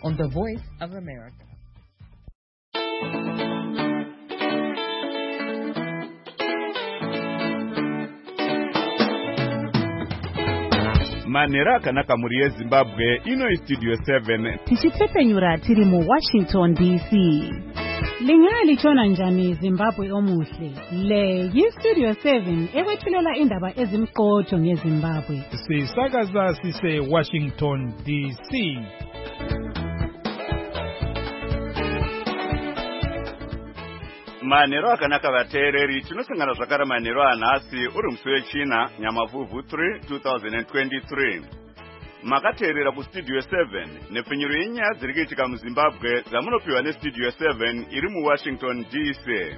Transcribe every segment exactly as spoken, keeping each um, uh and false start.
on the Voice of America. Manera akanaka muri yeZimbabwe ino istudio seven tichitepenyura tiri mu Washington D C. Lingali chona njani Zimbabwe omuhle. Le yistudio seven ekwethulela indaba ezimqotho ngeZimbabwe. Sisakaza sise Washington D C. Manero akanaka vateereri tinosangana zvakare manero anhasi uri musi wechina Nyamavhuvhu three twenty twenty-three. Makateerera kustudio seven nepfenyuro yenyaya dziri kuitika muZimbabwe dzamunopiwa nestudio seven iri muWashington D C.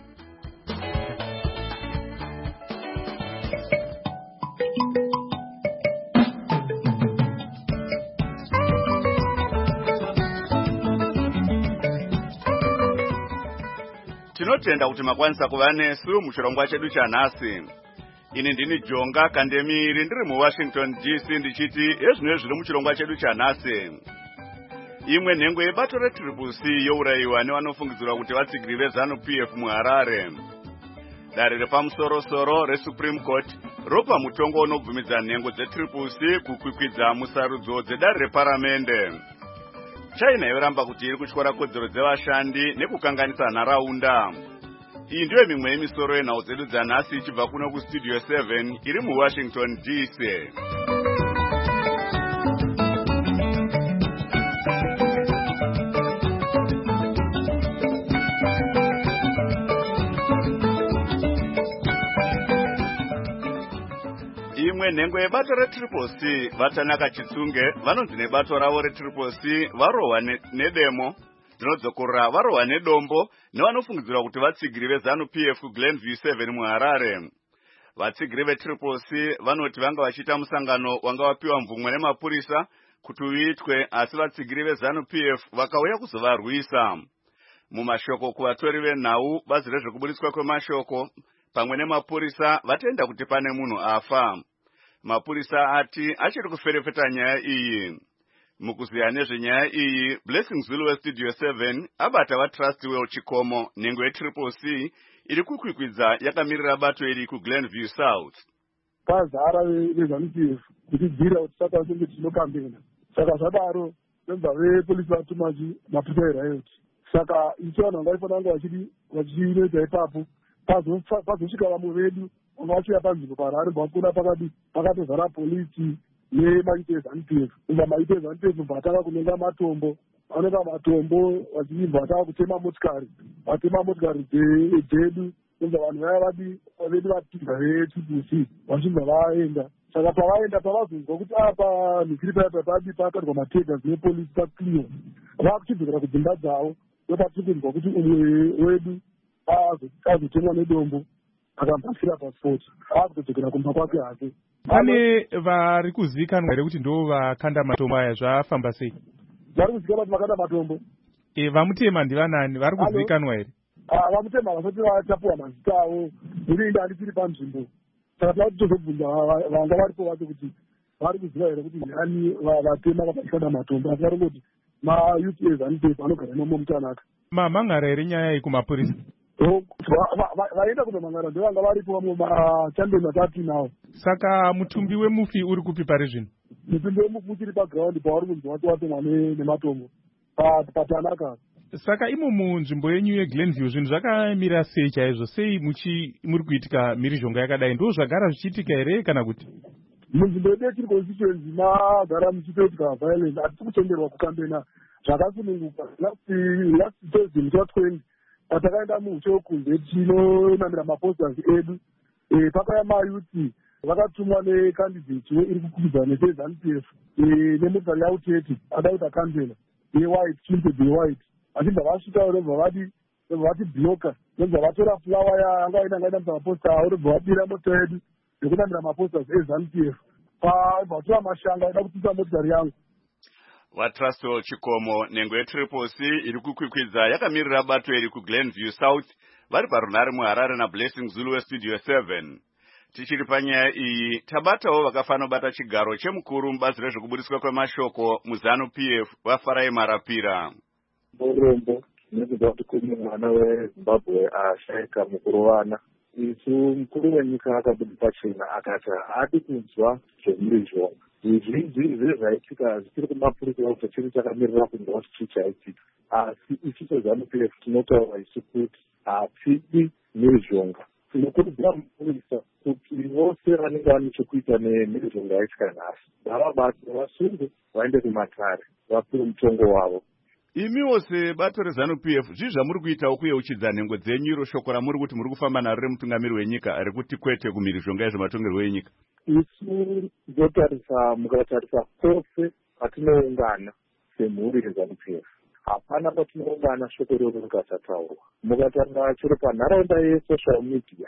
Tinotenda kuti makwanisa kuva nesu muchirongwa chedu chanhasi. Ini ndini Jonga Kandemiri ndiri muWashington D C ndichiti ezvinhu zviri muchirongwa chedu chanhasi. Imwe nhengo yebato retriple C yourayiwa nevanofungidzirwa kuti vatsigiri veZanu-P F muHarare. Dare repamusoro-soro reSupreme Court ropa mutongo unobvumidza nhengo dzetriple C kukwikwidza musarudzo dzedare reparamende. China yoramba kuti iri kutyora kodzero dzevashandi nekukanganisa nharaunda. Iyi ndiyo mimwe yemisoro yenhau dzedu dzanhasi ichibva kuno kustudio seven iri muWashington D C. Imwe nhengo yebato retriple C Vatanaka Chitsunge vanonzi nebato ravo retriple C varohwa nedemo dzinodzokorora varohwa nedombo nevanofungidzirwa kuti vatsigiri veZanu-P F kuGlenview seven muHarare. Vatsigiri vetriple C vanoti vanga vachiita musangano wanga wapiwa mvumwe nemapurisa kuti uitwe, asi vatsigiri veZanu-P F vakauya kuzovarwisa. Mumashoko kuvatori venhau, bazi rezvekuburitswa kwemashoko pamwe nemapurisa vatenda kuti pane munhu afa. Mapurisa ati achiri kuferefeta nyaya iyi. Mukuziya nezvenyaya iyi, Blessing Zulu weStudio seven abata vaTrustwell Chikomo nhengo yetriple C iri kukwikwidza yakamirira bato iri kuGlenview South. Pazara veZanu-P F kutibvira kuti saka tinenge tinokambena. Saka zvadaro memba vepolisi vatuma mapurisa eriot. Saka isu vanhu vanga vaifana vanga vachinoita ipapo pazosvika vamwe vedu vanga vachiuya panzvimbo paRarare vakuna pakati pakatozara polisi nemaite eZanu-P F. Umba maite eZanu-P F vatanga kunenga matombo, vanenga matombo vachibva vatanga kutema motikari, vatema motikari dzedu. Umba vanhu vaya vadi vedu vatinga vetriple C vachibva vaenda. Saka pavaenda pavazonzwa kuti apa mikiri paya padi pakatarwa mategas nepolisi pakliwa, vakuchidzokera kudzimba dzavo. Ndopatirikuzwa kuti umwe wedu azotemwa nedombo akambasira pasipoti akutodzokera kumba kwake hake. Pane vari kuzivikanwa here kuti ndo vakanda matombo aya zvafamba sei? Vari kuzivikanwa kuti vakanda matombo. E, vamutema ndivanani? Vari kuzivikanwa here? Vamutema vasati vatapuwa mazita avo, unoenda andisiri panzvimbo. Saka tava kutozobvunza vanga varipo vacho kuti vari kuziva here kuti ndani vatema vakashanda matombo. Asi vari kuti mayuth eZanu-P F anogara imomo mutanaka. Mamhangara here nyaya iyi kumapurisa? Vaenda kunomhangara ndovanga varipo vamwe machampioni atatu nawo. Saka mutumbi wemufi uri kupi pari zvino? Mutumbi wemufi uchiri paground pavari kunzi wati watemwa nematombo patanaka. Saka imo munzvimbo yenyu yeGlenview zvinhu zvakamira sei chaizvo? Sei muri kuitika mhirizhonga yakadai? Ndo zvagara zvichiitika here kana kuti? Munzvimbo yedu yetiri constituency magara muchitoitika violence. Hatisi kutenderwa kukambena zvakasununguka. Last Thursday musi watwenty patakaenda muhucho kunze tinonamira maposters edu, pakauya mayuthi vakatumwa nekandidate iri kukwidzana neZanu-P F nemotokari yauteti ada kuti akambena yewhite tinted yewhite. Vachibva vasvika robva vati vati bloka, robva vatora fulawa yanga vaida ngaida maposters avo, robva vabira moto yedu yokunamira maposters eZanu-P F. Vatora mashanga aida kutisa motikari yangu. VaTrustwell Chikomo nhengo yetriple C iri kukwikwidza yakamirira bato iri kuGlenview South vari parunhare muHarare naBlessing Zulu weStudio seven. Tichiri panyaya iyi tabatawo vakafanira kubata chigaro chemukuru mubazi rezvekubudiswa kwemashoko muZANU P F vaFarai Marapira. Murombo nekuda kuti kune mwana weZimbabwe ashaika mukuru wana. Isu mukuru wenyika akabuda pachena akati haadi kunzwa zvemhirizhonga. Zvizhinji zvezvaitika zvichiri kumapurisa kuti chiri chakamirira kunzwa kuti chichaitika. Asi isu seZANU P F tinotaura isu kuti hatidi mhirizhonga. Tinokurudzira mapurisa kuti vose vanenge vane chekuita nemhirizhonga yaitika nhasi ngavabate vasunge vaende kumatare vapiwe mutongo wavo. Imiwo sebato reZANU P F zvii zvamuri kuitawo kuyeuchidza nhengo dzenyu iro shoko ramuri kuti muri kufamba naro remutungamiri wenyika rekuti kwete kumhirizhonga yezvematongerwo enyika? Isu ndotarisa mukatarisa kwose patinoungana semhuri yeZANU P F hapana patinoungana shoko rero rikasataurwa. Mukatarisa chero panharaunda yesocial media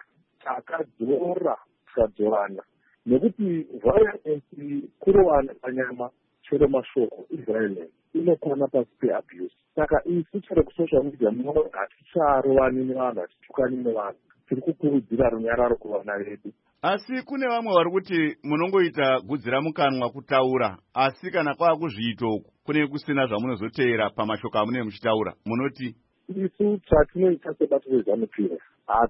takadzora tikadzorana nekuti violence kurowana panyama chero mashoko iviolence inokwana pasi peabuse. Saka isu chero kusocial media muno haticharovani nevanhu hatitukani nevanhu, tiri kukurudzira runyararo kuvana vedu. Asi kune vamwe vari kuti munongoita gudzira mukanwa kutaura, asi kana kwava kuzviita uku kune kusina zvamunozoteera pamashoko amunenge muchitaura, munoti? Isu chatinoita sebato reZANU P F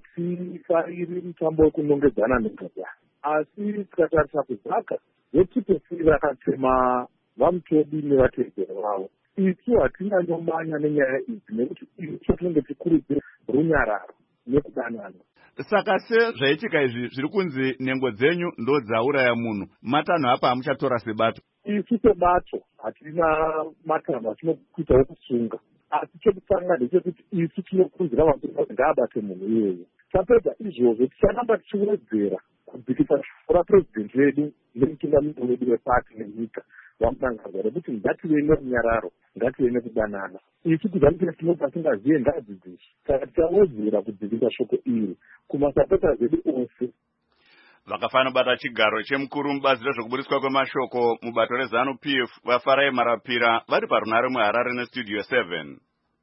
hatifariri mutambo wekunongedzana negadzana, asi tikatarisa kuzaka vetipesi vakatema vamutobi nevatedzero vavo. Isu hatina nyomanya nenyaya idzi nekuti isu tinenge tikurudzira runyararo nekudanana. Saka se zvaitika izvi zviri kunzi nhengo dzenyu ndo dzauraya munhu, matanho apa amuchatora sebato? Isu sebato hatina matanho atinokuita okusunga, asi chekutanga ndechekuti isu tinokurudzira mapurisa kuti ngaabate munhu iyeyo. Tapedza izvozvo ticharamba tichiwedzera kudzikisa shoko rapurezidendi vedu nemutungamiri wedu wepati nenyika vamudangarwa rekuti ngative nerunyararo, ngative nekudanana. Isu kuZANU P F tinobva tingazive ngadzidzishi, saka tichawedzera kudzikisa shoko iri kumasapota zedu ose. Vakafanira kubata chigaro chemukuru mubazi rezvekubudiswa kwemashoko mubato reZANU P F vaFarai Marapira vari parunare muHarare nestudio seven.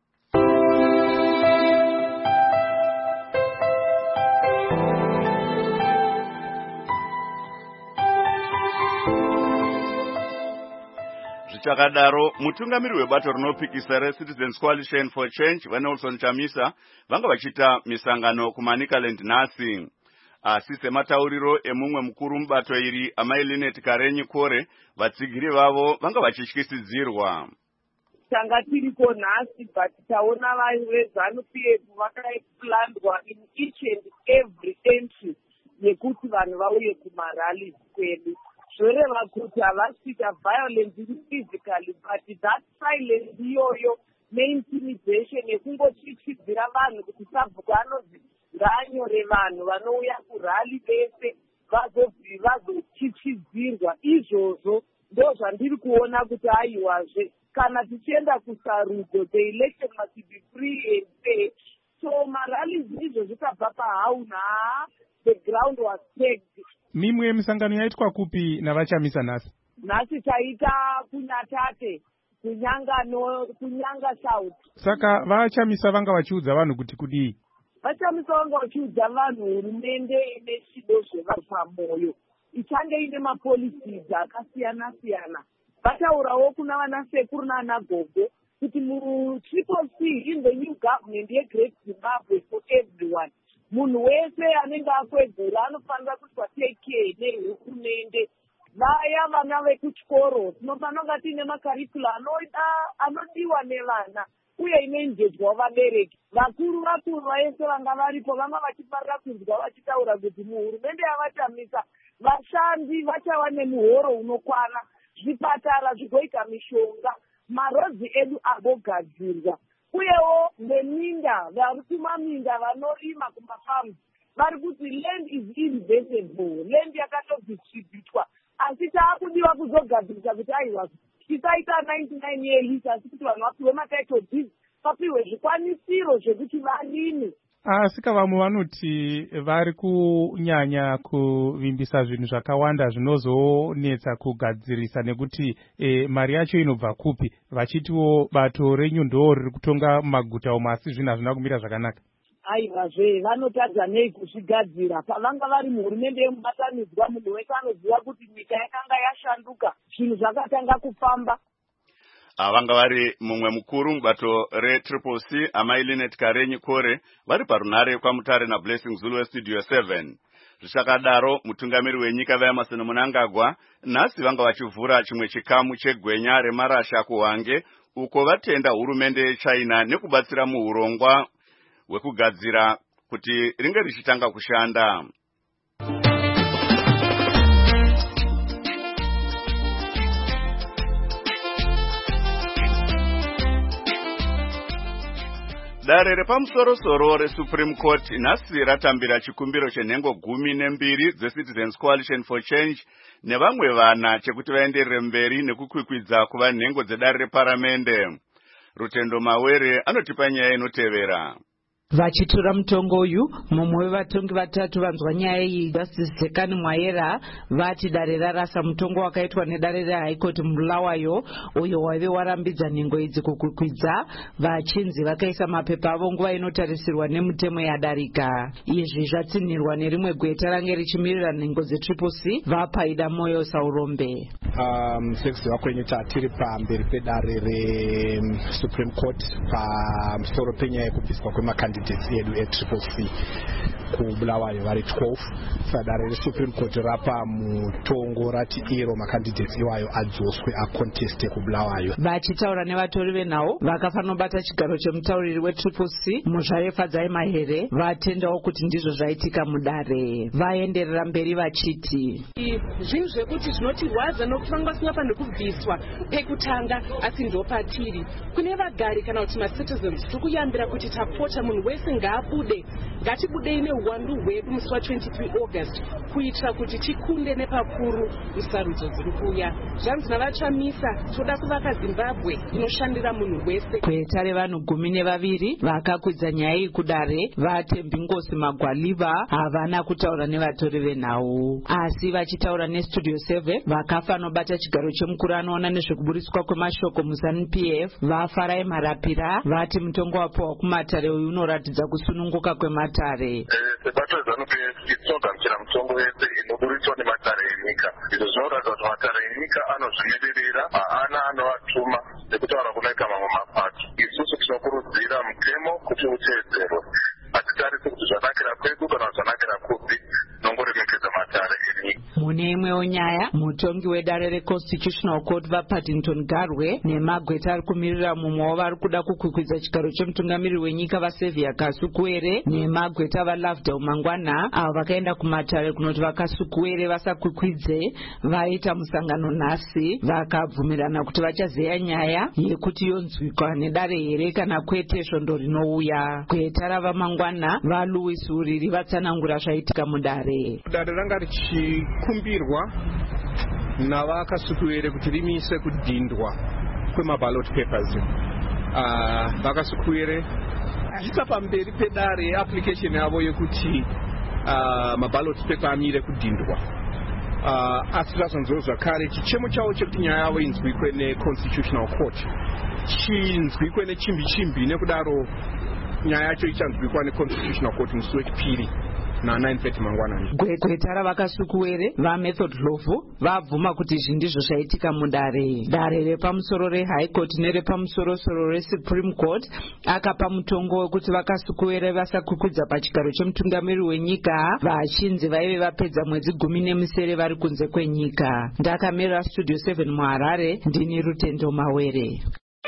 Zvichakadaro, mutungamiri webato rinopikisa reCitizens Coalition for Change vaNelson Chamisa vanga vachita misangano kuManicaland nhasi. Asi sematauriro emumwe mukuru mubato iri amai Linet Karenyi Kore, vatsigiri vavo vanga vachityisidzirwa. Tanga tiriko nhasi but taona veZANU P F vakaplandwa in each and every entry yekuti vanhu vauye kumarally kwedu. Zvoreva kuti havasvika violence physically, but that silence iyoyo neintimidation yekungotyityidzira vanhu kuti sabhuku anonzi ngaanyore vanhu vanouya kurally vese vazotyityidzirwa. Izvozvo ndo zvandiri kuona kuti aiwazve kana tichienda kusarudzo, the election must be free and fair. So marallies izvo zvikabva pahauna, the ground was pegged. Mimwe misangano yaitwa kupi navaChamisa nhasi? Nhasi taita kuNyatate, kunyangano, kunyanga South. Saka vaChamisa vanga vachiudza vanhu kuti kudii? VaChamisa vanga vachiudza vanhu hurumende ine chido zvevanhu pamoyo, ichange ine mapolicies akasiyana siyana. Vataurawo kuna vanasekuru naanagogo kuti mu-Triple C in the new government yeGreat Zimbabwe for everyone. Munhu wese anenge akwegura anofanira kuti take care nehurumende. Vaya vana vekuchikoro tinofanira kunga tiine makarikula anodiwa nevana uye inoenjedzwa vabereki. Vakuru vakuru vaese vanga varipo vanga vachifarira kunzwa vachitaura kuti muhurumende yavaChamisa vashandi vachava nemuhoro unokwana, zvipatara zvigoita mishonga, marodzi edu agogadzirwa. Uyewo neminda vari kumaminda vanorima kumafamu vari kuti land is investable, land yakatodistributwa, asi taakudiwa kuzogadzirisa kuti aiwa tisaita ninety-nine years asi kuti vanhu vapiwe matitle deeds, vapiwe zvikwanisiro zvekuti varime. Asi vamwe vanoti vari kunyanya kuvimbisa zvinhu zvakawanda zvinozonetsa kugadzirisa nekuti e, mari yacho inobva kupi, vachitiwo bato renyu ndo riri kutonga mumaguta umo asi zvinhu hazvina kumira zvakanaka. aivazve vanotadza nei kuzvigadzira pavanga vari muhurumende yemubatanidzwa munhu wese anoziva kuti nyika yakanga yashanduka zvinhu zvakatanga kufamba. Vanga vari mumwe mukuru mubato retriple C amai Linet Karenyi Kore vari parunare kwaMutare naBlessing Zulu westudio seven. Zvichakadaro mutungamiri wenyika vaEmerson Mnangagwa nhasi vanga vachivhura chimwe chikamu chegwenya remarasha kuHwange uko vatenda hurumende yeChina nekubatsira muurongwa hwekugadzira kuti ringe richitanga kushanda. Dare repamusoro-soro reSupreme Court nhasi ratambira chikumbiro chenhengo gumi nembiri dzeCitizens Coalition for Change nevamwe vana chekuti vaenderere mberi nekukwikwidza kuva nhengo dzedare reparamende. Rutendo Mawere anotipa nyaya inotevera. Vachitura mutongo uyu mumwe wevatongi vatatu vanzwa nyaya iyi Justice Zekani Mwayera vati dare rarasa mutongo wakaitwa nedare reHigh Court muBulawayo uyo waive warambidza nhengo idzi kukwikwidza. Vachinzi vakaisa mapepa avo nguva inotarisirwa nemutemo yadarika. Izvi zvatsinhirwa nerimwe gweta range richimirira nhengo dzetriple C vaPaida Moyo Saurombe. Um, sekuziva kwenyu tatiri pamberi pedare reSupreme Court pamusoro penyaya yekubviswa kwemakandidati edu etriple C kuBulawayo vari twelve. Sadare reSupreme Court rapa mutongo rati iro makandidates iwayo adzoswe akonteste kuBulawayo. Vachitaura nevatori venhau vakafanobata chigaro chemutauriri wetriple C Muzvarefa Dzai Mahere vatendawo kuti ndizvo zvaitika mudare. Vaenderera mberi vachiti zvinhu zvekuti zvinotirwadza nokuti vanga vasingafaniri kubviswa pekutanga asi ndopatiri kune vagari kana kuti macitizens tiri kuyambira kuti tapota munhu wese ngaabude ngatibudei neuwandu hwedu musi wa-twenty-three August kuitira kuti tikunde nepakuru musarudzo dziri kuuya. Zvanzi navachamisa toda kuvaka Zimbabwe inoshandira munhu wese. Gweta revanhu gumi nevaviri vakakwidza nyaya iyi kudare vaTembi Ngosi Magwaliva havana kutaura nevatori venhau asi vachitaura nestudio seven vakafanobata chigaro chemukuru anoona nezvekuburiswa kwemashoko muZANU P F vaFarai Marapira vati mutongo wapiwa kuMatare uyu unoratidza kusununguka kweMatare. Sebato ZANU P F tinogamuchira mutongo yese inoburiswa neMatare enyika. Izvo zvinoratidza kuti Matare enyika anozvimirira haana anovatuma nekutaura kunoita mamwe mapato. Isusu tinokurudzira mutemo kuti uteedzerwe. Hatitarisi kuti zvanakira kwedu kana zvanakira kupi nongoremekedza Matare enyika. Mune imwewo nyaya mutongi wedare reConstitutional Court vaPaddington Garwe nemagweta ari kumirira mumwe wavari kuda kukwikwidza chigaro chemutungamiriri wenyika vaSevia Kasukuwere nemagweta vaLovedale Mangwana avo vakaenda kuMatare kunoti vaKasukuwere vasakwikwidze vaita musangano nhasi vakabvumirana kuti vachazeya nyaya yekuti yonzwikwa nedare here kana kwete svondo rinouya. Gweta ravaMangwana vaLouis Uriri vatsanangura zvaitika mudare. Dare ranga richikumbirwa navakasukuwere kuti rimise kudhindwa kwemaballot papers. Uh, vakasukuwere achiisa pamberi pedare application yavo yekuti uh, maballot paper amire kudhindwa. Uh, asi zvazonzoro zvakare chichemo chavo chekuti nyaya yavo inzwikwe neConstitutional Court chinzwikwe nechimbi chimbi nekudaro nyaya yacho ichanzwikwa neConstitutional Court musi wechipiri na nine thirty mangwanani. Gweta ravakasukuwere vaMethod Dlovu vabvuma kuti izvi ndizvo zvaitika mudare. Dare repamusoro reHigh Court nerepamusoro-soro reSupreme Court akapa mutongo wekuti vakasukuwere vasakwikwidza pachigaro chemutungamiriri wenyika vachinzi vaive vapedza mwedzi gumi nemisere vari kunze kwenyika. Ndakamirira studio seven muHarare ndini Rutendo Mawere.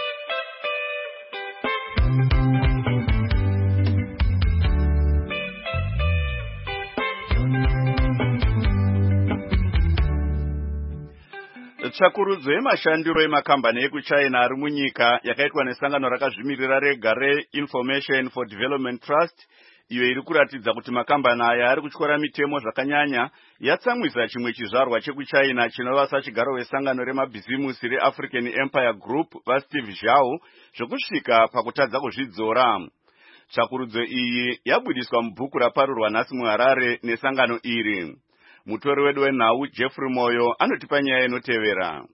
Tsvakurudzo yemashandiro emakambani ekuChina ari munyika yakaitwa nesangano rakazvimirira rega reInformation for Development Trust iyo iri kuratidza kuti makambani aya ari kutyora mitemo zvakanyanya yatsamwisa chimwe chizvarwa chekuChina chinova sachigaro wesangano remabhizimusi reAfrican Empire Group vaSteve Zhao zvokusvika pakutadza kuzvidzora. Tsvakurudzo iyi yabudiswa mubhuku raparurwa nhasi muHarare nesangano iri. Mutori wedu wenhau Jeffrey Moyo anotipa nyaya inotevera.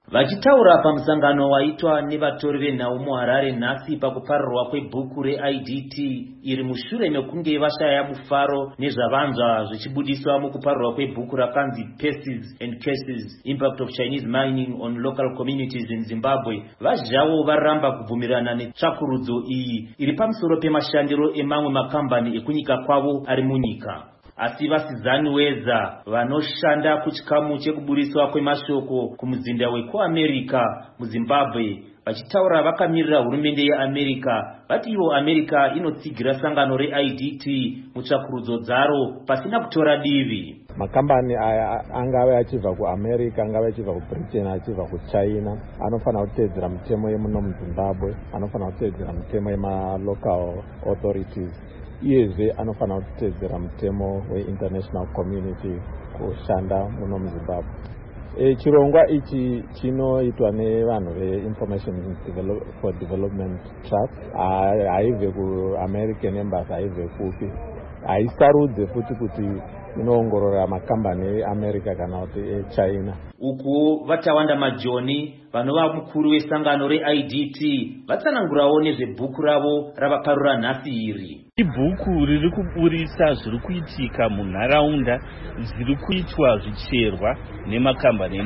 Vachitaura pamusangano waitwa nevatori venhau muHarare nhasi pakuparirwa kwebhuku reI D T iri mushure mekunge vashaya mufaro nezvavanzwa zvichibudiswa mukuparirwa kwebhuku rakanzi Pests and Cases Impact of Chinese Mining on Local Communities in Zimbabwe, vazhavo varamba kubvumirana netsvakurudzo iyi iri pamusoro pemashandiro emamwe makambani ekunyika kwavo ari munyika. Asi vasizani weza vanoshanda kuchikamu chekuburiswa kwemashoko kumuzinda wekuAmerica muZimbabwe vachitaura vakamirira hurumende yeAmerica vati ivo America inotsigira sangano reI D T mutsvakurudzo dzaro pasina kutora divi. Makambani aya angave achibva kuAmerica, angave achibva kuBritain, achibva kuChina, anofanira kutedzera mitemo yemuno muZimbabwe, anofanira kutedzera mitemo yema-local authorities. Iyezve anofanira kutedzera mutemo weInternational Community kushanda muno muZimbabwe. E, chirongwa ichi chinoitwa nevanhu veInformation for Development Trust, haibve kuAmerican Embassy, haibve kupi, haisarudze futi kuti inoongorora makambani eAmerica kana kuti eChina. Uku vatawanda majoni vanova mukuru wesangano reI D T vatsanangurawo nezvebhuku ravo ravaparura nhasi iri. Ibhuku riri kuburisa zviri kuitika munharaunda zviri kuitwa zvicherwa nemakambani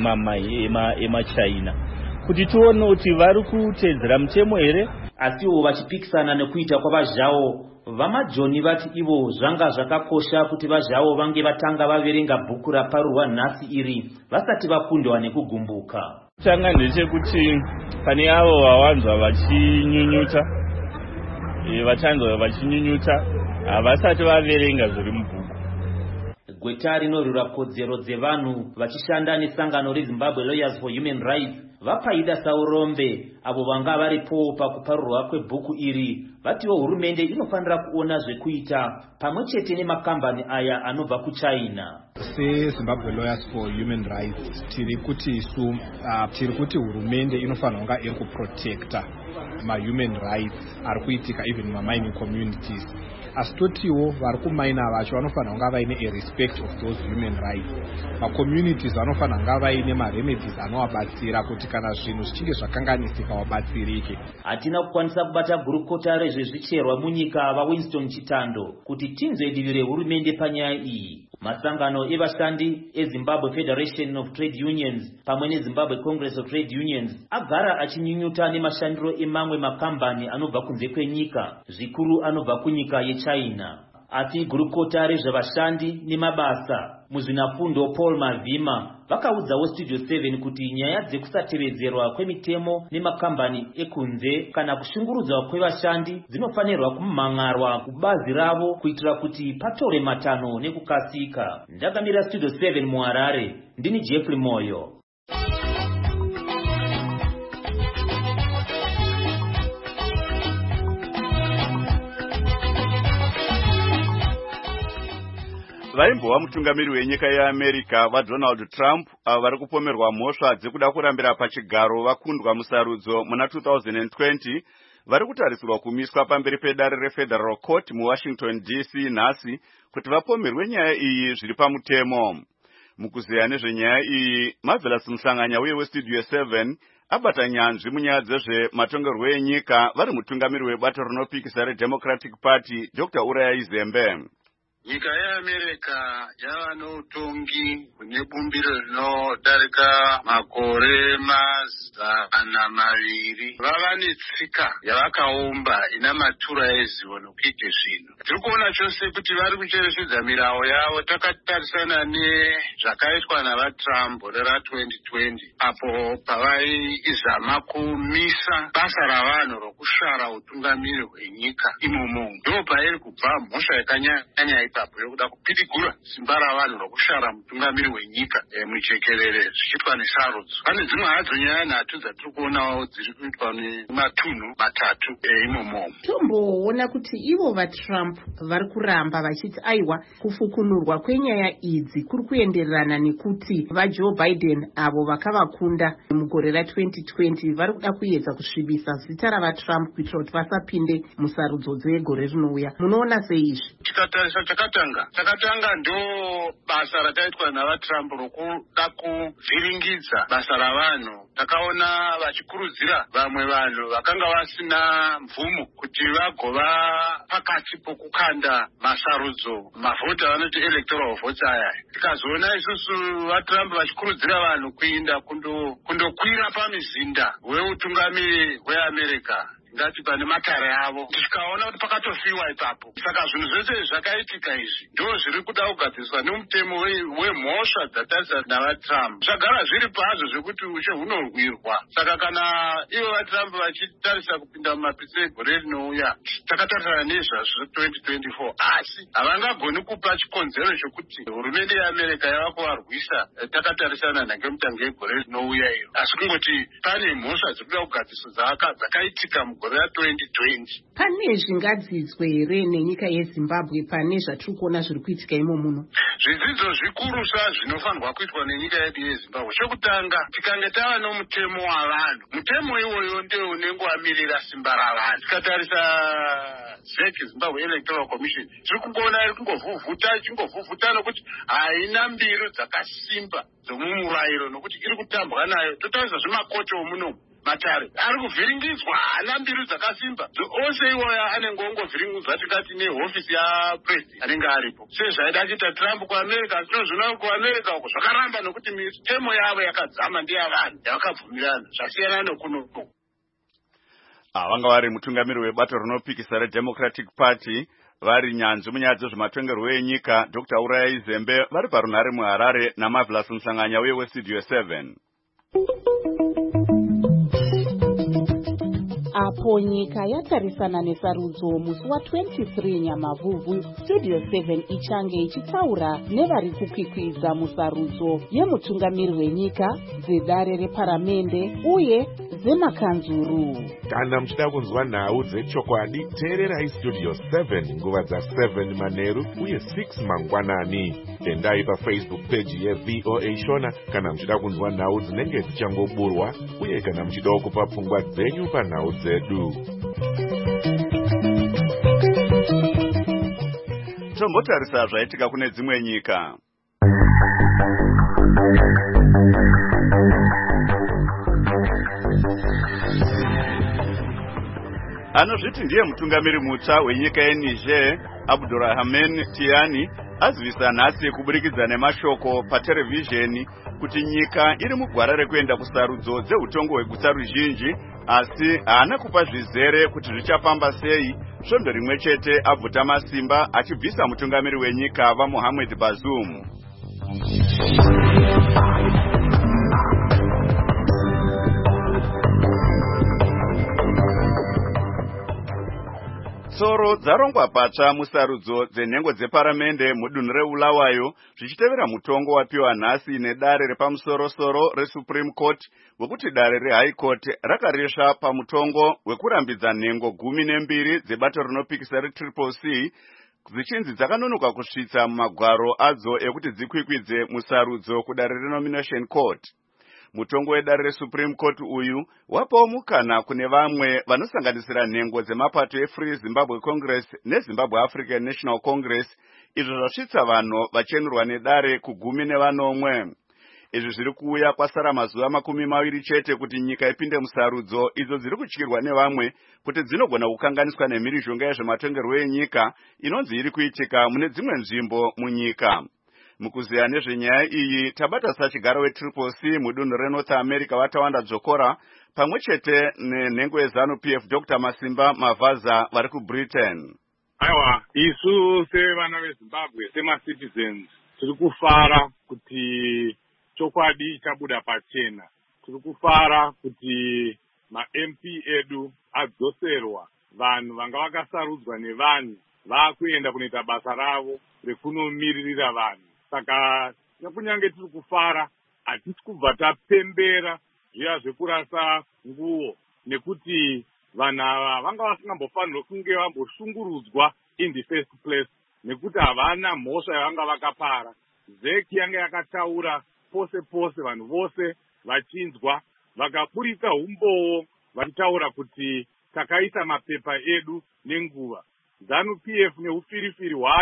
emaChina kuti tione kuti vari kutedzera mutemo here. Asiwo vachipikisana nekuita kwavazhavo vamajoni vati ivo zvanga zvakakosha kuti vazhavo vange vatanga vaverenga bhuku raparurwa nhasi iri vasati vakundwa nekugumbuka. Tanga ndechekuti pane avo vawanzwa vachinyunyuta vachanzwa vachinyunyuta havasati vaverenga zviri mubhuku. Gweta rinorwira kodzero dzevanhu vachishanda nesangano reZimbabwe Lawyers for Human Rights vapaida saurombe avo vanga varipo pakuparurwa kwebhuku iri vatiwo hurumende inofanira kuona zvekuita pamwe chete nemakambani aya anobva kuChina. SeZimbabwe Lawyers for Human Rights tiri kuti isu uh, tiri kuti hurumende inofanira kunga iri kuprotecta ma-human rights ari kuitika even ma-mining communities. Asi totiwo vari kumaina vacho vanofanira kunga vaine a respect of those human rights. Ma-communities vanofanira kunga vaine ma-remedies anovabatsira kuti kana zvinhu zvichinge zvakanganisika vabatsirike. Hatina kukwanisa kubata gurukota rezvezvicherwa munyika vaWinston Chitando kuti tinzwe divi rehurumende panyaya iyi. Masangano evashandi eZimbabwe Federation of Trade Unions pamwe neZimbabwe Congress of Trade Unions agara achinyunyuta nemashandiro emamwe makambani anobva kunze kwenyika, zvikuru anobva kunyika yeChina. Ati gurukota rezvavashandi nemabasa muzvinafundo Paul Mavhima vakaudzawo Studio seven kuti nyaya dzekusatevedzerwa kwemitemo nemakambani ekunze kana kushungurudzwa kwevashandi dzinofanirwa kumhangarwa kubazi ravo kuitira kuti patore matano nekukasika. Ndakamira Studio seven muHarare, ndini Jeffrey Moyo. Vaimbova mutungamiri wenyika yeAmerica vaDonald Trump avo vari kupomerwa mhosva dzekuda kurambira pachigaro vakundwa musarudzo muna two thousand twenty vari kutarisirwa kumiswa pamberi pedare reFederal Court muWashington D C nhasi kuti vapomerwe nyaya iyi zviri pamutemo. Mukuziya nezvenyaya iyi, Marvelous Musanganya uye weStudio seven abata nyanzvi munyaya dzezvematongerwo enyika vari mutungamiri webato rinopikisa reDemocratic Party Doctor Uraya Zembe. Nyika yeAmerica yava noutongi hune bumbiro rinodarika makore mazana maviri. Vava netsika yavakaumba ina matura ezivo nokuite zvinhu. Tiri kuona chose kuti vari kucherechedza mirao yavo. Takatarisana nezvakaitwa navaTrump rera twenty twenty apo pavaizama kumisa basa ravanhu rokushara utungamiri hwenyika imomo. Ndo pairi kubva mhosva yakanyanya ipapo yokuda kupidigura simba ravanhu rokushara mutungamiri wenyika e, muchekerere zvichiitwa nesarudzo. Pane dzimwe hadzo nyaya nhatu dzatiri kuonawo dziri kuitwa nematunhu matatu e, imomo. Tomboona kuti ivo vaTrump vari kuramba vachiti aiwa kufukunurwa kwenyaya idzi kuri kuendererana nekuti vaJoe Biden avo vakavakunda mugore ra twenty twenty vari kuda kuedza kusvibisa zita ravaTrump kuitira kuti vasapinde musarudzo dzegore rinouya. Munoona sei izvi? Tikatarisa chakatanga chakatanga ndo basa rataitwa navatrump rokuda kuvhiringidza basa ravanhu. Takaona vachikurudzira vamwe vanhu vakanga vasina mvumo kuti vagova pakati pokukanda masarudzo mavhoti avanoti electoral votes aya. Tikazoona isusu vatrump vachikurudzira vanhu kuinda kundokwira pamizinda weutungamiri hweamerica ngati pane matare avo, tikaona kuti pakatofiwa ipapo. Saka zvinhu zvese zvakaitika izvi ndo zviri kuda kugadziswa nemutemo wemhosva dzatarisa navatrump. Zvagara zviri pazvo zvekuti ushe hunorwirwa. Saka kana ivo vatrump vachitarisa kupinda mumapisa egore rinouya, takatarisana nezvazvo twenty twenty-four, asi havangagoni kupa chikonzero chokuti hurumende yeamerica yava kuvarwisa takatarisana nangemutango egore rinouya iro, asi kungoti pane mhosva dziri kuda kugadziswa dzakaitika gore ra-twenty twenty. Pane zvingadzidzwe here nenyika yeZimbabwe pane zvatiri kuona zviri kuitika imo muno? Zvidzidzo zvikuru sa zvinofanirwa kuitwa nenyika yedu yeZimbabwe. Chekutanga, tikange tava nomutemo wavanhu, mutemo iwoyo ndio unenge wamirira simba ravanhu. Tikatarisa Z E C, Zimbabwe Electoral Commission, tiri kungoona iri kungovhuvhuta ichingovhuvhuta nokuti haina mbiru dzakasimba dzomumurayiro nokuti iri kutambwa nayo. Totarisa zvemakoti omunomu, matare ari kuvhiringidzwa, haana mbiru dzakasimba. Ose iwoya anenge ongovhiringidzwa tikati nehofisi yapresident anenge aripo. Sezvaida kuita Trump kuAmerica, tinozvina kuAmerica uko zvakaramba nokuti mitemo yavo yakadzama ndeyavanhu yavakabvumirana, zvasiyana nokunoku. Vanga vari mutungamiri webato rinopikisa reDemocratic Party vari nyanzvi munyaya dzezvematongerwo enyika Doctor Uraya Izembe vari parunhare muHarare naMarvelous Musanganya uye weStudio seven. Apo nyika yatarisana nesarudzo musi wa-twenty-three Nyamavhuvhu, Studio seven ichange ichitaura nevari kukwikwidza musarudzo yemutungamiri wenyika, dzedare reparamende uye dzemakanzuru. Kana muchida kunzwa nhau dzechokwadi, teererai Studio seven nguva dza-seven manheru uye six mangwanani. Endai paFacebook page yeV O A Shona kana muchida kunzwa nhau dzinenge dzichangoburwa uye kana muchida kupa pfungwa dzenyu panhau dzedu. Tombotarisa zvaitika kune dzimwe nyika. Anozviti ndiye mutungamiri mutsva wenyika yeNiger, Abdurrahman Tiani, azivisa nhasi kuburikidza nemashoko paterevhizheni kuti nyika iri mugwara rekuenda kusarudzo dzeutongo hweguta ruzhinji, asi haana kupa zvizere kuti zvichafamba sei. Svondo rimwe chete abvuta masimba achibvisa mutungamiri wenyika vaMohamed Bazoum. Tsoro dzarongwa patsva musarudzo dzenhengo dzeparamende mudunhu reUlawayo zvichitevera mutongo wapiwa nhasi nedare repamusoro-soro reSupreme Court wekuti dare reHigh Court rakaresva pamutongo wekurambidza nhengo gumi nembiri dzebato rinopikisa reTriple C dzichinzi dzakanonoka kusvitsa mumagwaro adzo ekuti dzikwikwidze musarudzo kudare reNomination Court. Mutongo wedare reSupreme Court uyu wapawo mukana kune vamwe vanosanganisira nhengo dzemapato eFree Zimbabwe Congress neZimbabwe African National Congress, izvo zvasvitsa vanhu vachenurwa nedare kugumi nevanomwe. Izvi zviri kuuya kwasara mazuva makumi maviri chete kuti nyika ipinde musarudzo idzo dziri kutyirwa nevamwe kuti dzinogona kukanganiswa nemhirizhonga yezvematongerwo enyika inonzi iri kuitika mune dzimwe nzvimbo munyika. Mukuziya nezvenyaya iyi tabata sachigaro weTriple C mudunhu reNorth America Watawanda Dzokora pamwe chete nenhengo yeZANU P F Doctor Masimba Mavaza vari kuBritain. Aiwa, isu sevana veZimbabwe semacitizens tiri kufara kuti chokwadi chabuda pachena. Tiri kufara kuti ma-M P edu adzoserwa, vanhu vanga vakasarudzwa nevanhu vakuenda kunoita basa ravo rekunomiririra vanhu. Saka kunyange tiri kufara, hatisi kubva tapembera zviya zvekurasa nguo, nekuti vanhu ava vanga vasingambofanirwa kunge vamboshungurudzwa in the first place, nekuti havana mhosva yavanga vakapara. Z E C yange yakataura pose pose, vanhu vose vachinzwa, vakaburitsa umbowo vachitaura kuti takaisa mapepa edu nenguva. ZANU P F neufirifiri hwayo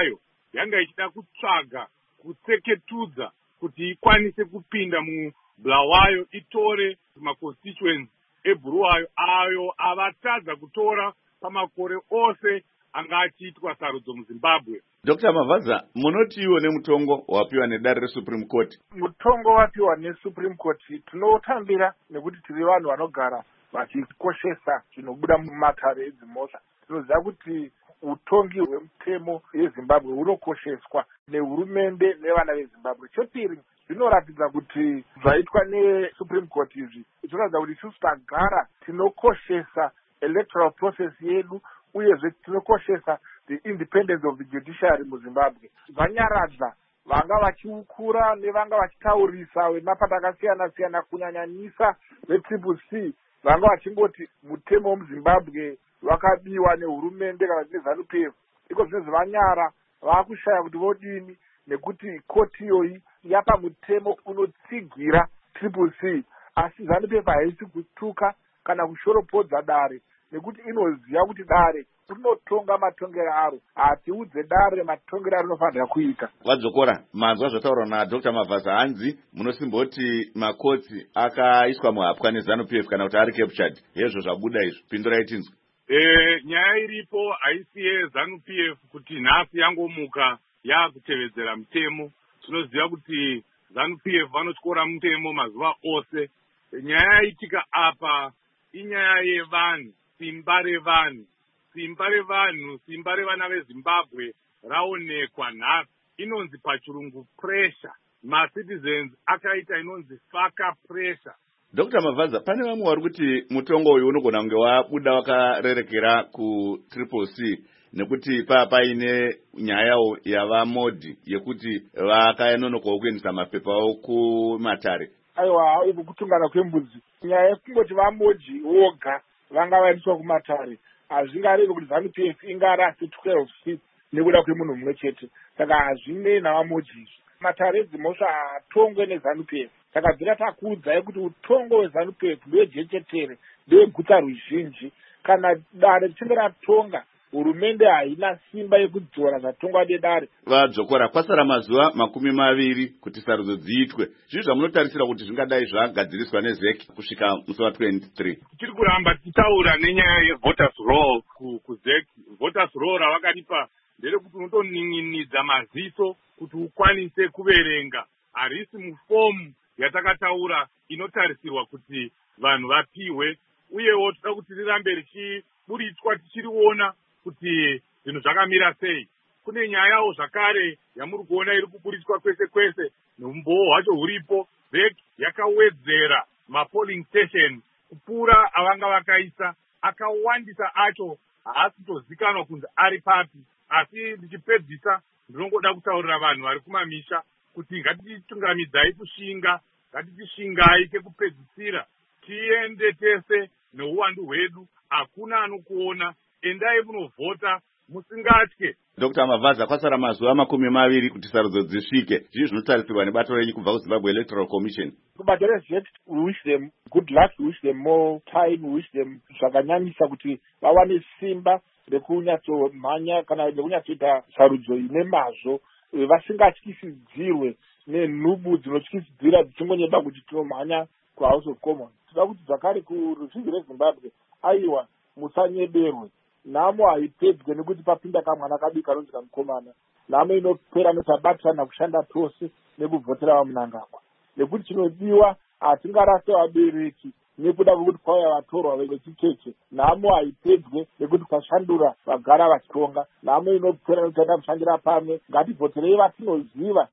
yanga ichida kutsvaga kutseketudza kuti ikwanise kupinda mubulawayo itore maconstituents ebhuluwayo ayo avatadza kutora pamakore ose anga achiitwa sarudzo muzimbabwe. Doctor Mavaza, munotiwo nemutongo wapiwa nedare resupreme court? Mutongo wapiwa nesupreme court tinotambira nekuti tiri vanhu vanogara vachikoshesa zvinobuda mumatare edzimhosva. Tinoziva kuti utongi hwemutemo yezimbabwe hunokosheswa nehurumende nevana vezimbabwe. Chepiri, zvinoratidza kuti zvaitwa nesupreme court izvi zvinoratidza kuti isusu tagara tinokoshesa electoral process yedu uyezve tinokoshesa the independence of the judiciary muzimbabwe. Vanyaradza vanga vachiukura nevanga vachitaurisa vemapato akasiyana siyana kunyanyanyisa vetriple c vanga vachingoti mutemo muzimbabwe wakabiwa nehurumende kana nezanu P F. Iko zvinezvi vanyara vakushaya kuti vodini nekuti koti iyoyi yapa mutemo unotsigira triple c, asi zanu P F haisi kutuka kana kushoropodza dare nekuti inoziva kuti dare rinotonga matongero aro, hatiudze dare matongero aro rinofanira kuita. Vadzokora manzwa zvataurwa naDr Mavaza hanzi munosimboti makotsi akaiswa muhapwa nezanu P F kana kuti ari captured. Hezvo zvabuda izvo, pindurai tinzwe. E, nyaya iripo haisi yezanu P F kuti nhasi yangomuka yaakutevedzera mutemo. Tinoziva kuti zanu P F vanotyora mutemo mazuva ose. E, nyaya yaitika apa inyaya yevanhu, simba revanhu. Simba revanhu, simba revana vezimbabwe raonekwa nhasi. Inonzi pachirungu pressure. Ma-citizens akaita inonzi faka pressure. Doctor Mavaza, pane vamwe vari kuti mutongo uyu unogona kunge wabuda wakarerekera ku triple c nekuti paine nyaya yavamodhi yekuti vakanonokawo kuendesa mapepa avo kumatare. Aiwa, uku kutungana kwembudzi. Nyaya yekungoti vamodhi voga vanga vaendeswa kumatare hazvingarevi kuti zanu P F ingarasi twelve seats nekuda kwemunhu mumwe chete. Saka hazvinei navamodhi. Matare edzimhosva haatongwe nezanu P F. Saka dzira takuudzai kuti utongo hwezanu P F ndewejechetere, ndeweguta ruzhinji. Kana dare richinge ratonga, hurumende haina simba yekudzora zvatongwa nedare. Vadzokora kwasara mazuva makumi maviri kuti sarudzo dziitwe. Zvizvi zvamunotarisira kuti zvingadai zvagadziriswa nezeki kusvika musi wa twenty-three. Tiri kuramba tichitaura nenyaya yevoters roll kuzeki. Voters roll ravakatipa nderekuti unotonin'inidza maziso kuti ukwanise kuverenga. Harisi mufomu yatakataura inotarisirwa kuti vanhu vapiwe, uyewo toda kuti rirambe richiburitswa tichiriona kuti zvinhu zvakamira sei. Kune nyayawo zvakare yamuri kuona iri kuburitswa kwese kwese nombowo hwacho huripo. Vek yakawedzera mapolling station kupfuura avanga vakaisa, akawandisa acho haasi kutozikanwa kunzi ari papi. Asi ndichipedzisa ndinongoda kutaurira vanhu vari kumamisha kuti ngatitungamidzai kushinga, ngatitishingai kekupedzisira, tiende tese neuwandu hwedu, hakuna anokuona, endai munovhota musingatye. Doctor Mavaza, kwasara mazuva makumi maviri kuti sarudzo dzisvike. Zvizvi zvinotarisirwa nebato renyu kubva kuZimbabwe Electoral Commission. Kubato rezet, we wish them good luck, we wish them more time, we wish them zvakanyanyisa kuti vawane simba rekunyatsomhanya kana nekunyatsoita sarudzo ine mazvo, vasingatyisidzirwe nenhubu dzinotyisidzira dzichingonyeba kuti tinomhanya kuHouse of Commons. Tinoda kuti zvakare kuruzhinji rweZimbabwe, aiwa musanyeberwe. Nhamo haipedzwe nekuti papinda kamwana kadiki kanonzi mukomana. Nhamo inopera netabatirana kushanda tose nekuvhotera vamunangagwa. Nekuti chinodiwa hatingarase vabereki nekuda kwekuti kwauya vatorwa vechikeche. Nhamo haipedzwe nekuti kwashandura vagara vachitonga. Nhamo inopera nekuti kushandira pamwe. Ngativhoterei vatinoziva.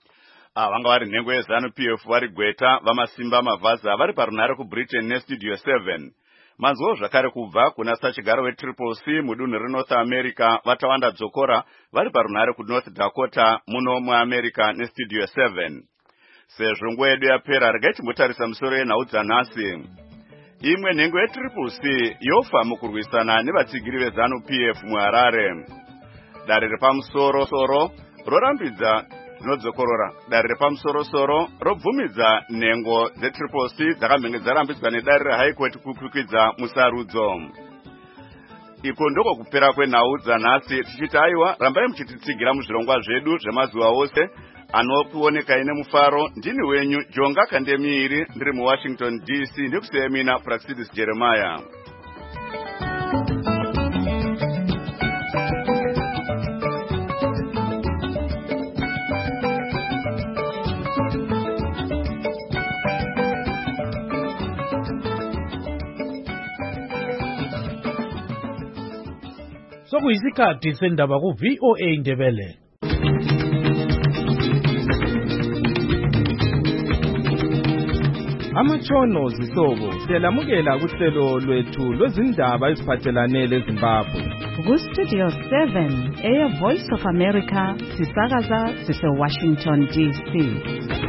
Ah, vanga vari nhengo yezanu P F vari Gweta vamasimba Mavaza vari parunhare kuBritain nestudio seven. Manzwo zvakare kubva kuna sachigaro wetriple C mudunhu reNorth America vatawanda dzokora vari parunhare kuNorth Dakota muno muAmerica nestudio seven. Sezvo nguva yedu yapera, regai timbotarisa musoro yenhau dzanhasi. Imwe nhengo yetriple C yofa mukurwisana nevatsigiri vezanu P F muHarare. Dare repamusoro soro rorambidza zvinodzokorora. Dare repamusoro-soro robvumidza nhengo dzetriple C dzakamhenge dzarambidzwa nedare reHigh Court kukwikwidza musarudzo. iko ndoko kupera kwenhau dzanhasi tichiti aiwa rambai muchititsigira muzvirongwa zvedu zvemazuva ose anokuoneka ine mufaro. Ndini wenyu Jonga Kandemiiri ndiri muWashington D C ndikusiyemina Praxidis Jeremiah. Sokuyisikhathi sendaba ku V O A Ndebele. Amatshono zihlobo siyalamukela kuhlelo lwethu lwezindaba eziphathelane leZimbabwe. Ku Studio seven eya Voice of America sisakaza sise Washington D C.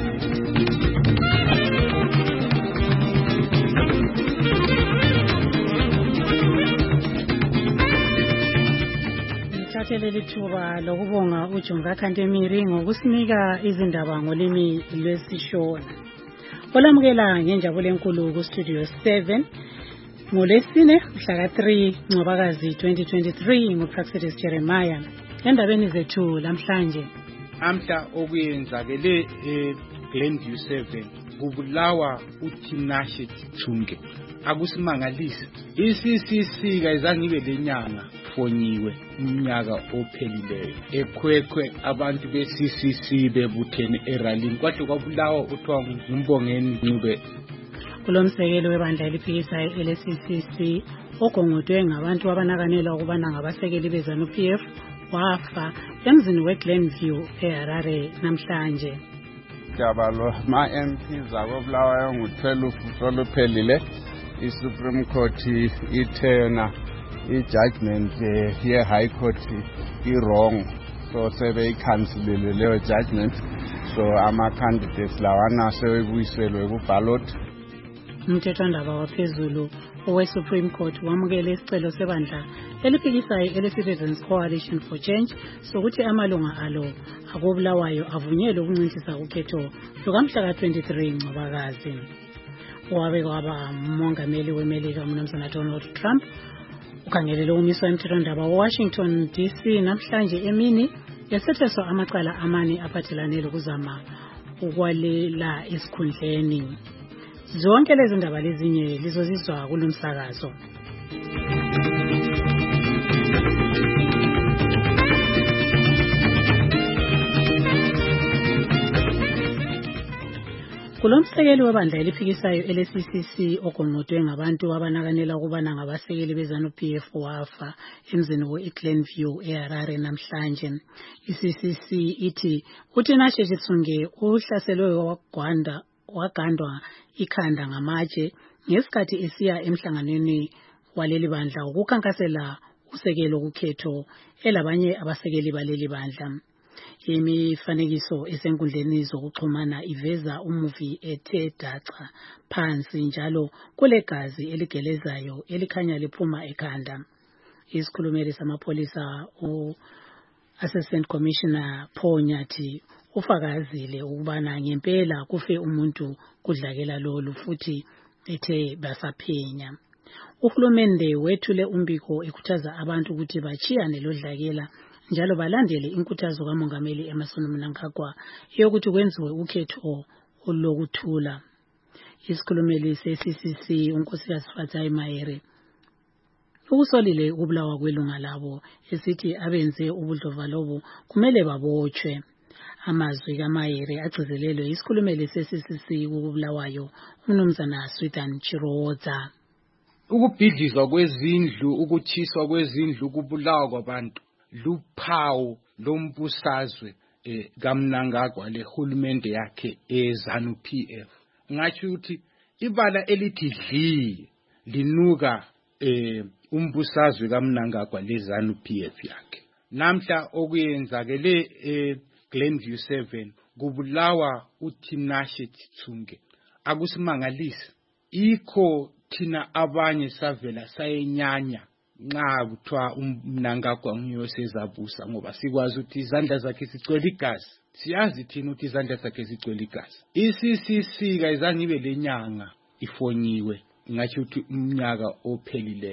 Leli thuba lokubonga uJonga Kandemiiri ngokusinika izindaba ngolimi lwesishona. Olamukela ngenjabulo enkulu ku Studio seven ngolesine mhla ka three Ncwabakazi twenty twenty-three nguPraxidis Jeremiah. Endabeni zethu lamhlanje amhla okuyenzakele eGlenview seven kubulawa uTinashe Tsunge. Akusimangalisi I-C C C kayizange ibe lenyanga fonyiwe umnyaka ophelileyo ekhwekhwe abantu be-C C C bebuthene eralini kwahle kwabulawa uthiwa nguMbongeni Ncube. Kulomsekelo webandla eliphikisayo ele-C C C ogongodwe ngabantu abanakanelwa ukubana ngabasekeli beZANU-P F wafa emzini weGlenview eHarare namhlanje. Dabalo ma-M Ps akobulawayo ngu-twelve soluphelile. I-Supreme Court ithena i-judgment ye-High Court i-wrong, so sebeyikhansilile leyo judgment, so ama-candidates lawana sewebuyiselwe ku-ballot. Umthethwandaba waphezulu owe-Supreme Court wamukele isicelo sebandla eliphikisayo ele-Citizens Coalition for Change sokuthi amalunga alo akobulawayo avunyelwe ukunciphisa ukhetho lukamhla ka twenty-three Ncwabakazi. Wabe kwaba mongameli weMelika uMnumzana Donald Trump ukhangelele umiswa emthethwandaba waWashington D C namhlanje emini yasetheswa amacala amane aphathelane lokuzama ukwalela esikhundleni. Zonke lezi ndaba lezinye lizozizwa kulomsakazo. Kulomsekeli webandla eliphikisayo ele-C C C ogongodwe ngabantu abanakanela ukubana ngabasekeli beZANU-P F wafa emzini we-Glenview eHarare namhlanje. I-C C C ithi uTinashe Tsunge uhlaselwe wagwanda wagandwa ikhanda ngamatshe ngesikhathi esiya emhlanganweni waleli bandla ukukhankasela usekelo kukhetho elabanye abasekeli baleli bandla. Imifanekiso esenkundleni zokuxhumana iveza umuvi ethe dacha phansi njalo kulegazi eligelezayo elikhanya liphuma ekhanda. Isikhulumeli samapholisa u-Assistant Commissioner Paul Nyathi ufakazile ukubana ngempela kufe umuntu kudlakela lolu futhi ethe basaphenya. Uhulumende wethule umbiko ekhuthaza abantu ukuthi bachiyane lodlakela njalo balandele inkuthazo kaMongameli Emmerson Mnangagwa yokuthi kwenziwe ukhetho olokuthula. Isikhulumeli se-C C C uNkosikazi Fatai Mahere ukusolile ukubulawa kwelunga labo esithi abenze ubudlovalobo kumele babotshwe. Amazwi kaMahere agcizelelwe isikhulumeli se-C C C ukubulawayo uMnumzana Sweetan Chiroza. Ukubhidlizwa kwezindlu, ukuthiswa kwezindlu, ukubulawa kwabantu luphawu lombusazwe eh, kaMnangagwa lehulumende yakhe eZANU-P F. Ngathi ukuthi ibala elithi dli linuka eh, umbusazwe kaMnangagwa leZANU-P F yakhe. Namhla okuyenzakele eh, Glenview seven kubulawa uTinashe Tsunge. Akusimangalisi ikho thina abanye savela sayenyanya nxa kuthiwa uMnangagwa nguye sezabusa ngoba sikwazi ukuthi izandla zakhe zigcwele igazi. Siyazi thina ukuthi izandla zakhe zigcwele igazi. I-C C C kayizange ibe lenyanga ifonyiwe ngathi ukuthi umnyaka ophelileyo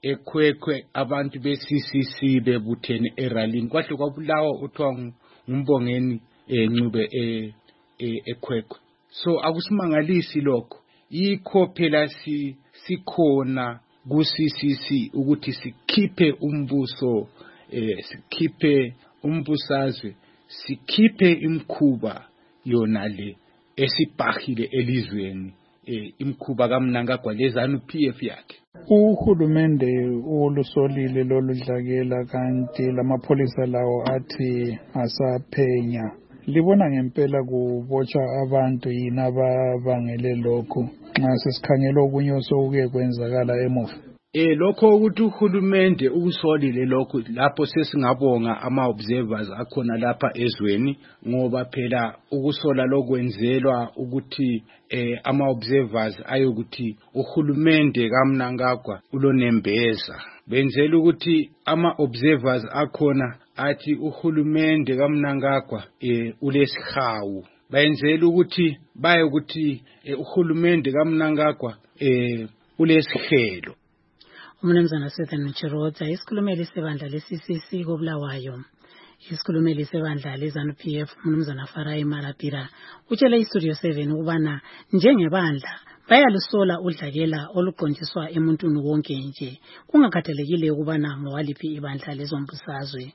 ekhwekhwe abantu be-C C C bebuthene eralini kwahle kwabulawa uthiwa ngumbongeni eh Ncube eh ekhwekhwe. So akusimangalisi lokho, yikho phela si sikhona ku-C C C ukuthi sikhiphe umbuso eh sikhiphe umbusazwe, sikhiphe imkhuba yona le esibhahile elizweni, eh imkhuba kaMnangagwa lezanu P F yakhe. Uhulumende ulusolile loludlakela kanti lamapholisa lawo athi asaphenya. Libona ngempela kubotshwa abantu yini ababangele lokho nxa sesikhangela okunye osokuke kwenzakala emuva? Eh lokho ukuthi uhulumende ukusolile lokho lapho sesingabonga ama observers akhona lapha ezweni, ngoba phela ukusola lokwenzelwa ukuthi eh ama observers ayokuthi uhulumende kaMnangagwa ulonembeza. Benzela ukuthi ama observers akhona athi uhulumende kaMnangagwa eh ulesihawu. Bayenzela ukuthi baye ukuthi uhulumende kaMnangagwa eh ulesihelo. Umnumzana Swethan Mchirota, isikhulumeli sebandla le-C C C koBulawayo, isikhulumeli sebandla le-ZANU P F, umnumzana Farai Marapira, utshele iStudio seven ukubana njengebandla bayalusola udlakela oluqondiswa emuntwini wonke nje, kungakhathalekile ukubana ngowaliphi ibandla lezombusazwe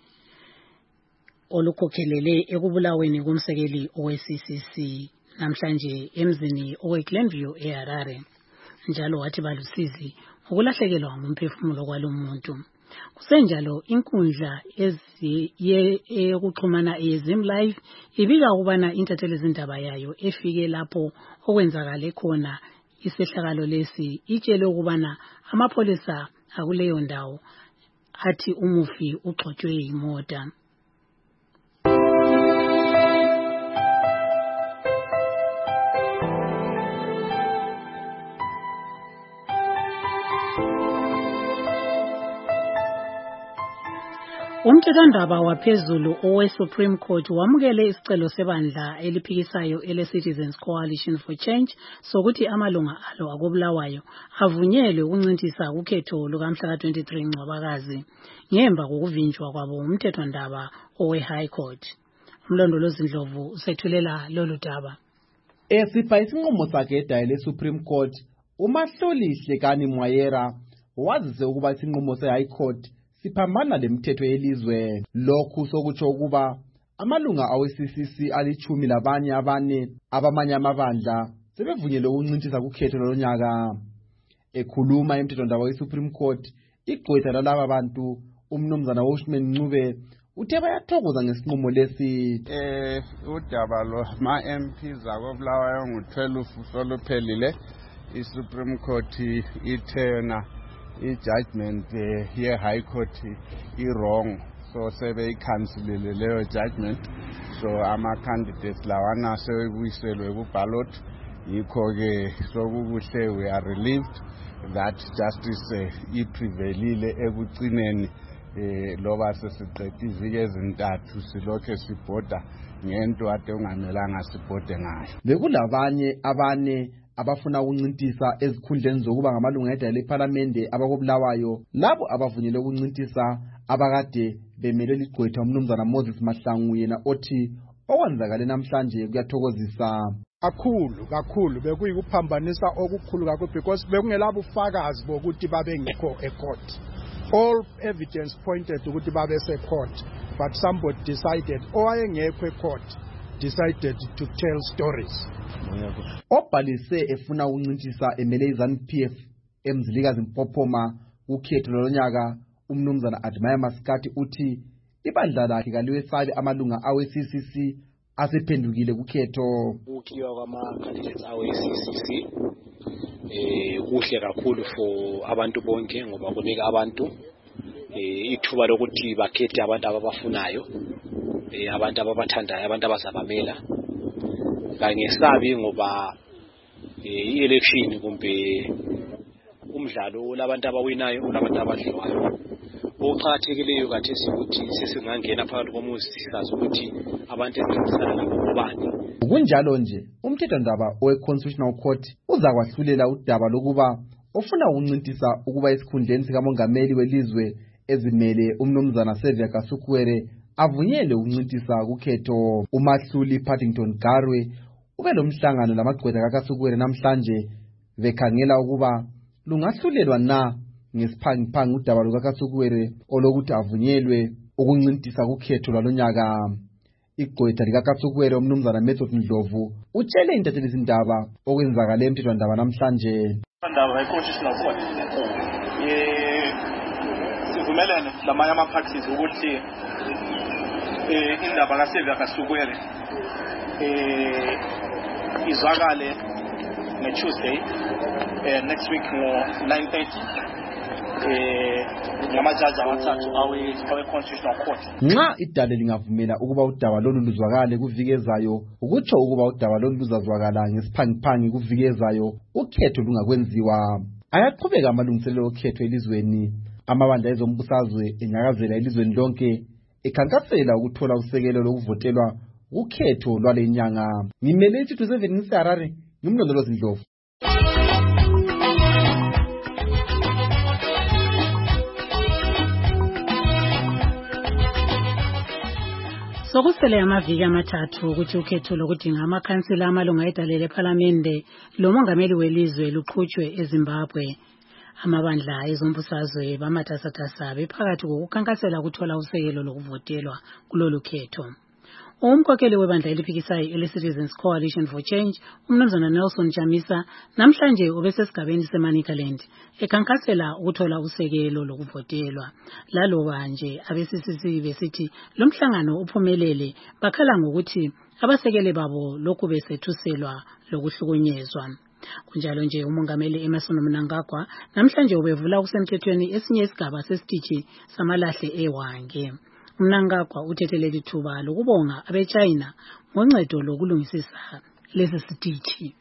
olukhokhelele ekubulaweni komsekeli owe-C C C namhlanje emzini owe-Glenview eHarare. Njalo wathi balusizi ukulahlekelwa ngumphefumulo kwalomuntu. Kusenjalo inkundla eyokuxhumana eZim Live ibika ukubana intatheli izindaba yayo efike lapho okwenzakale khona isehlakalo lesi itshele ukubana amapholisa akuleyo ndawo athi umufi ugxotshwe yimota. Umthethwandaba waphezulu owe-Supreme Court wamukele isicelo sebandla eliphikisayo ele-Citizens Coalition for Change sokuthi amalunga alo akobulawayo avunyelwe ukuncintisa ukhetho lukamhla ka-twenty-three Ncwabakazi ngemva kokuvinjwa kwabo umthethwandaba owe-High Court. Umlondolozi Ndlovu usethulela lolu daba. Esipha isinqumo sakhe edaya le-Supreme Court, uMahlolihle Kani Mwayera wazise ukuba isinqumo se-High Court siphambana lemithetho yelizwe. Lokhu sokutsho ukuba amalunga awe-C C C alichumi labanye abane abamanye amabandla sebevunyelwe ukuncintisa kukhetho lonyaka. Ekhuluma emthethwandaba we-Supreme Court, igqwetha lalaba bantu umnumzana Washman Ncube uthe bayathokoza ngesinqumo lesi. Eh udaba lo ma M Ps akobulawayo ngo-twelve soluphelile, i-Supreme Court ithena i-judgment ye High Court i-wrong, so sebeyikhansilile leyo judgment. So ama-candidates lawana sebebuyiselwe ku-ballot, yikho-ke sokukuhle we are relieved that justice iprevailile ekucineni eh loba sesiqedile iviki ezintathu silokhe sibhoda ngento ade ungamelanga sibhode ngayo. Bekulabanye abane abafuna ukuncintisa ezikhundleni zokuba ngamalunga edaya leParliament abakobulawayo, labo abavunyelwe ukuncintisa abakade bemelela igqwetha umnumzana Moses Mahlangu, yena othi okwenzakale namhlanje kuyathokozisa kakhulu kakhulu. Bekuyikuphambanisa okukhulu kakhulu because bekungelabo ufakazi bokuthi babengekho ecourt. All evidence pointed ukuthi babe se-court, but somebody decided owayengekho ecourt decided to tell stories. Obhalise efuna ukuncintisa emele iZANU P F emzilikazi Mpophoma ukhetho lonyaka, umnumzana Admire Maskati uthi ibandla lakhe kaliwesabi amalunga awe-C C C asephendukile kukhetho. Ukhiwa kwama-candidates awe-C C C eh kuhle kakhulu for abantu bonke, ngoba kunika abantu eh ithuba lokuthi bakhethe abantu ababafunayo, eh abantu ababathandayo, abantu abazabamela. Bangesabi ngoba i-election kumbe umdlalo labantu abawinayo ulabantu abadliwayo. Okuqakathekileyo kathesi ukuthi sesingangena phakathi komuzi sisazi ukuthi abantu ezincedisana labo ngobani. Kunjalo nje umthethwandaba owe-Constitutional Court uza kwahlulela udaba lokuba ufuna ukuncintisa ukuba isikhundleni sikamongameli welizwe ezimele umnumzana Xavier Kasukuwere avunyelwe ukuncintisa kukhetho. Umahluli Paddington Garwe ube lo mhlangano lamagqwetha kaKasukuwere namhlanje bekhangela ukuba lungahlulelwa na ngesiphangiphangi udaba lukaKasukuwere olokuthi avunyelwe ukuncintisa kukhetho lwalonyaka. Igqwetha likaKasukuwere umnumzana Method Ndlovu utshele intathelizindaba okwenzakala emthethwandaba namhlanje. Indaba eConstitutional Court eh sivumelene lamanye ama-parties ukuthi eh indaba kaXavier Kasukuwere eh izwakale nge-Tuesday eh next week ngo nine thirty eh ngamajaji amathathu awe-Constitutional Court. Nxa idale lingavumela ukuba udaba lolu luzwakale kuvikezayo ukutsho ukuba udaba lolu luzazwakala ngesiphangiphangi kuvikezayo ukhetho lungakwenziwa. Ayaqhubeka amalungiselelo okhetho elizweni. Amabandla ezombusazwe enyakazela elizweni lonke ekhankasela ukuthola usekelo lokuvotelwa ukhetho lwale nyanga. Ngimele isithu seven ngiseharare ngimlondolozi Ndlovu. Sokusele amaviki amathathu ukuthi ukhetho lokudinga amakhansila amalunga edale lephalamende lomongameli welizwe luqhutshwe eZimbabwe. Amabandla ezombusazwe bamatasatasa bephakathi kokukhankasela ukuthola usekelo lokuvotelwa kulolu khetho. Umkhokheli webandla eliphikisayo ele-Citizens Coalition for Change, umnumzana Nelson Chamisa, namhlanje ubesesigabeni seManicaland ekhankasela ukuthola usekelo lokuvotelwa. Laloba nje abe-C C C besithi lo mhlangano uphumelele bakhala ngokuthi abasekeli babo lokhu besethuselwa lokuhlukunyezwa. Kunjalo nje umongameli Emmerson Mnangagwa namhlanje ubevula kusemthethweni esinye isigaba sesitichi samalahle eWange. Mnangagwa uthethelele ithuba lokubonga abeChina ngoncedo lokulungisisa lesi sitichi.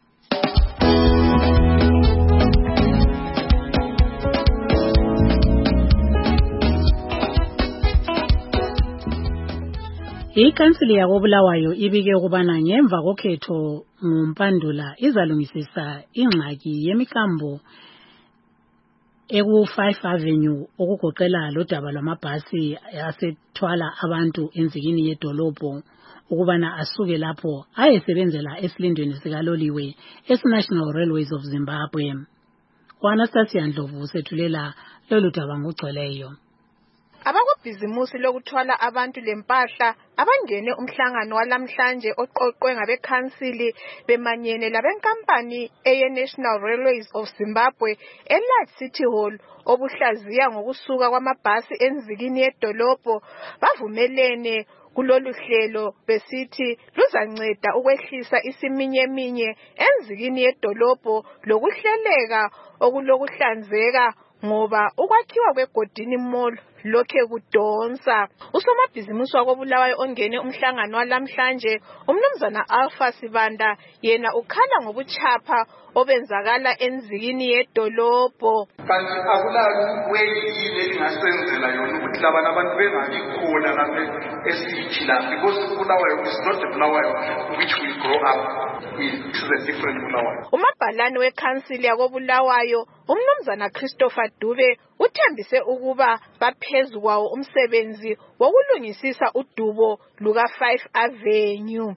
Ikhansili yakoBulawayo ibike ukubana ngemva kokhetho ngoMpandula izalungisisa ingxaki yemikambo eku five Avenue okugoqela lodaba lwamabhasi asethwala abantu enzikini yedolobho ukubana asuke lapho ayesebenzela esilindweni sikaloliwe esi-National Railways of Zimbabwe. Anastasia Ndlovu sethulela lolu daba ngugcweleyo. Abakubhizimusi lokuthwala abantu lempahla abangene umhlangano walamhlanje oqoqwe ngabekhansili bemanyene labenkampani eye-National Railways of Zimbabwe eLight City Hall obuhlaziya ngokusuka kwamabhasi enzikini yedolobho bavumelene kulolu hlelo besithi luzanceda ukwehlisa isiminyeminye enzikini yedolobho lokuhleleka okulokuhlanzeka ngoba ukwakhiwa kweGodini Mall lokhe kudonsa. Usomabhizimusi wakoBulawayo ongene umhlangano walamhlanje umnumzana Alpha Sibanda yena ukhala ngobuchapha obenzakala enzikini yedolobho. Kanti akulali weyini elingasenzela yona ukuthi laba abantu bengabikhona lapha esithi la because Bulawayo is not the Bulawayo which we grow up with, to the different Bulawayo. Umabhalane wekhansili yakoBulawayo umnumzana Christopher Dube uthembise ukuba baphezu kwawo umsebenzi wokulungisisa udubo luka five Avenue.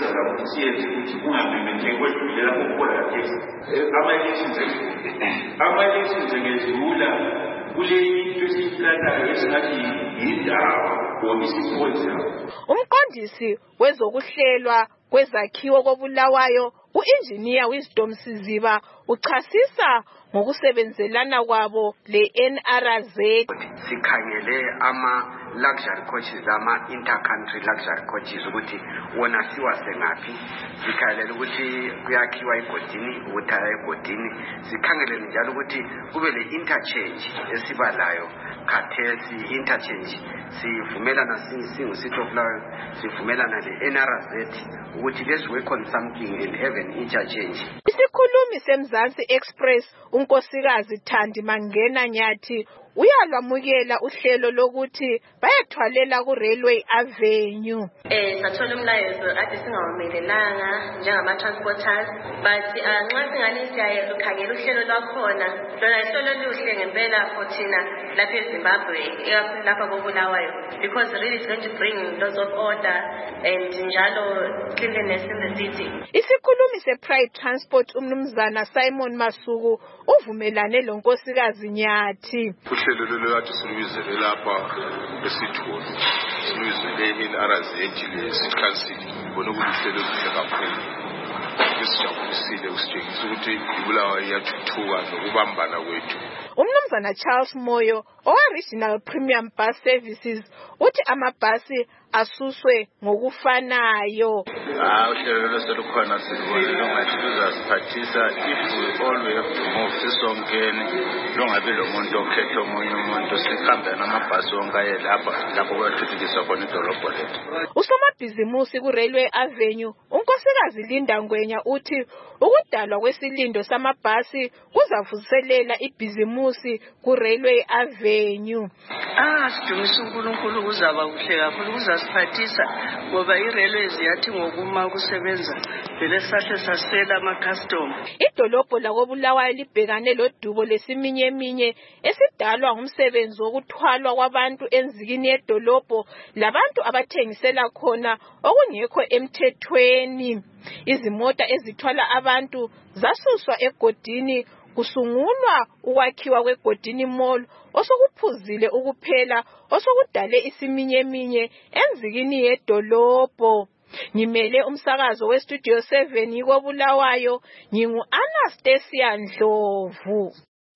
Ama-elections ngezula kule into esiyiplanayo esingathi yindawo or isikhonza. Umqondisi wezokuhlelwa kwezakhiwo koBulawayo u-Engineer Wisdom Siziba uchasisa ngokusebenzelana kwabo le-N R Z. Sikhangele ama luxury coaches ama intercountry luxury coaches ukuthi wona siwa sengaphi, sikhalela ukuthi kuyakhiwa iGodini uthaya iGodini, sikhangele njalo ukuthi kube le interchange esibalayo khathesi interchange sivumelana singu City of Bulawayo sivumelana le-N R Z ukuthi let's work on something and have an interchange. Isikhulumi seMzansi Express unkosikazi Thandi Mangena Nyathi uyalwamukela uhlelo lokuthi bayethwalela ku Railway Avenue. Eh sathola umlayezo ade singawamelelanga njengama transporters but nxa singane siyaye ukhangela uhlelo lwakhona lona ihlelo luhle ngempela for thina lapha eZimbabwe ikakhulu lapha koBulawayo because really it's going to bring lots of order and njalo cleanliness in the city. Isikhulumi sePride Transport umnumzana Simon Masuku uvumelane lonkosikazi Nyathi. Uhlelo lolwathi siluyizele lapha esithole siluyizele in Arazeji lesikhansini bona ukuthi uhlelo luhle kakhulu esijabulisile usitshengisa ukuthi iBulawayo iyathuthuka nokubambana kwethu. Umnumzana Charles Moyo owa Regional Premium Bus Services uthi amabhasi asuswe ngokufanayo. Ah uhlelo lolukhona silubonile ngathi luzasiphathisa if we all we have to move sisonkeni longabe lo muntu okhetha omunye umuntu sihambe namabhasi onke aye lapha lapho kwathuthukiswa khona idolobho lethu. Usomabhizimusi ku Railway Avenue unkosikazi Linda Ngwenya uthi ukudalwa kwesilindo samabhasi kuzavuselela ibhizimusi ku Railway Avenue. Ah sidumisa uNkulunkulu kuzaba kuhle kakhulu kuzasiphathisa ngoba iRailways yathi ngokuma kusebenza vele sahle sasela ama custom. Idolobho lakoBulawayo libhekane lodubo lesiminye eminye esidalwa ngumsebenzi wokuthwalwa kwabantu enzikini yedolobho labantu abathengisela khona okungekho emthethweni. Izimota ezithwala abantu zasuswa egodini kusungulwa ukwakhiwa kwegodini mall osokuphuzile ukuphela osokudale isiminye eminye enzikini yedolobho. Ngimele umsakazo we Studio seven yikoBulawayo ngingu Anastasia Ndlovu.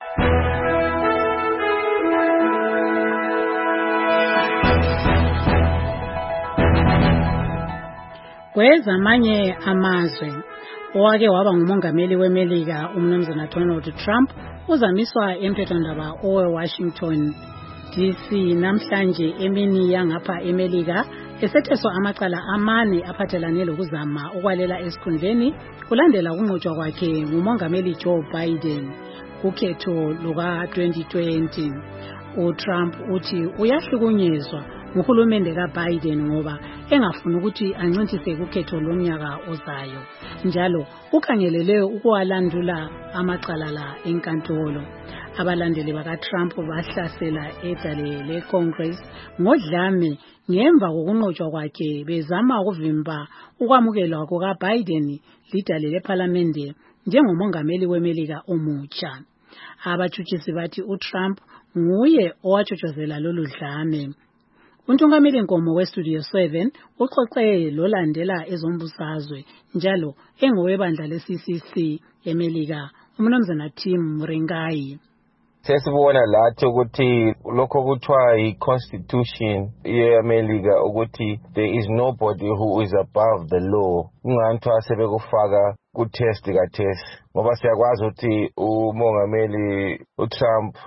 Kwezamanye amazwe owake waba ngumongameli weMelika umnumzana Donald Trump uzamiswa emthethwandaba oweWashington D C namhlanje emini yangapha eMelika esetheswa amacala amane aphathelane lokuzama ukwalela esikhundleni kulandela ukunqotshwa kwakhe ngumongameli Joe Biden kukhetho luka twenty twenty. uTrump uthi uyahlukunyezwa nguhulumende kaBiden ngoba engafuni ukuthi ancintise kukhetho lonyaka ozayo. Njalo ukhangelele ukwalandula amacala la enkantolo. Abalandeli bakaTrump bahlasela edale leCongress ngodlame ngemva kokunqotshwa kwakhe bezama ukuvimba ukwamukelwa kukaBiden lidale leParliament njengomongameli weMelika omutsha. Abatshutshisi bathi uTrump nguye owatshotshozela lolu dlame. Untungameli Nkomo weStudio seven uxoxe lolandela ezombusazwe njalo engowebandla le-C C C eMelika umnumzana Tim Mringai. Sesibona lathi ukuthi lokho kuthiwa i-constitution ye-America ukuthi there is nobody who is above the law. Kungathiwa sebekufaka ku-test ka-test ngoba siyakwazi ukuthi umongameli uTrump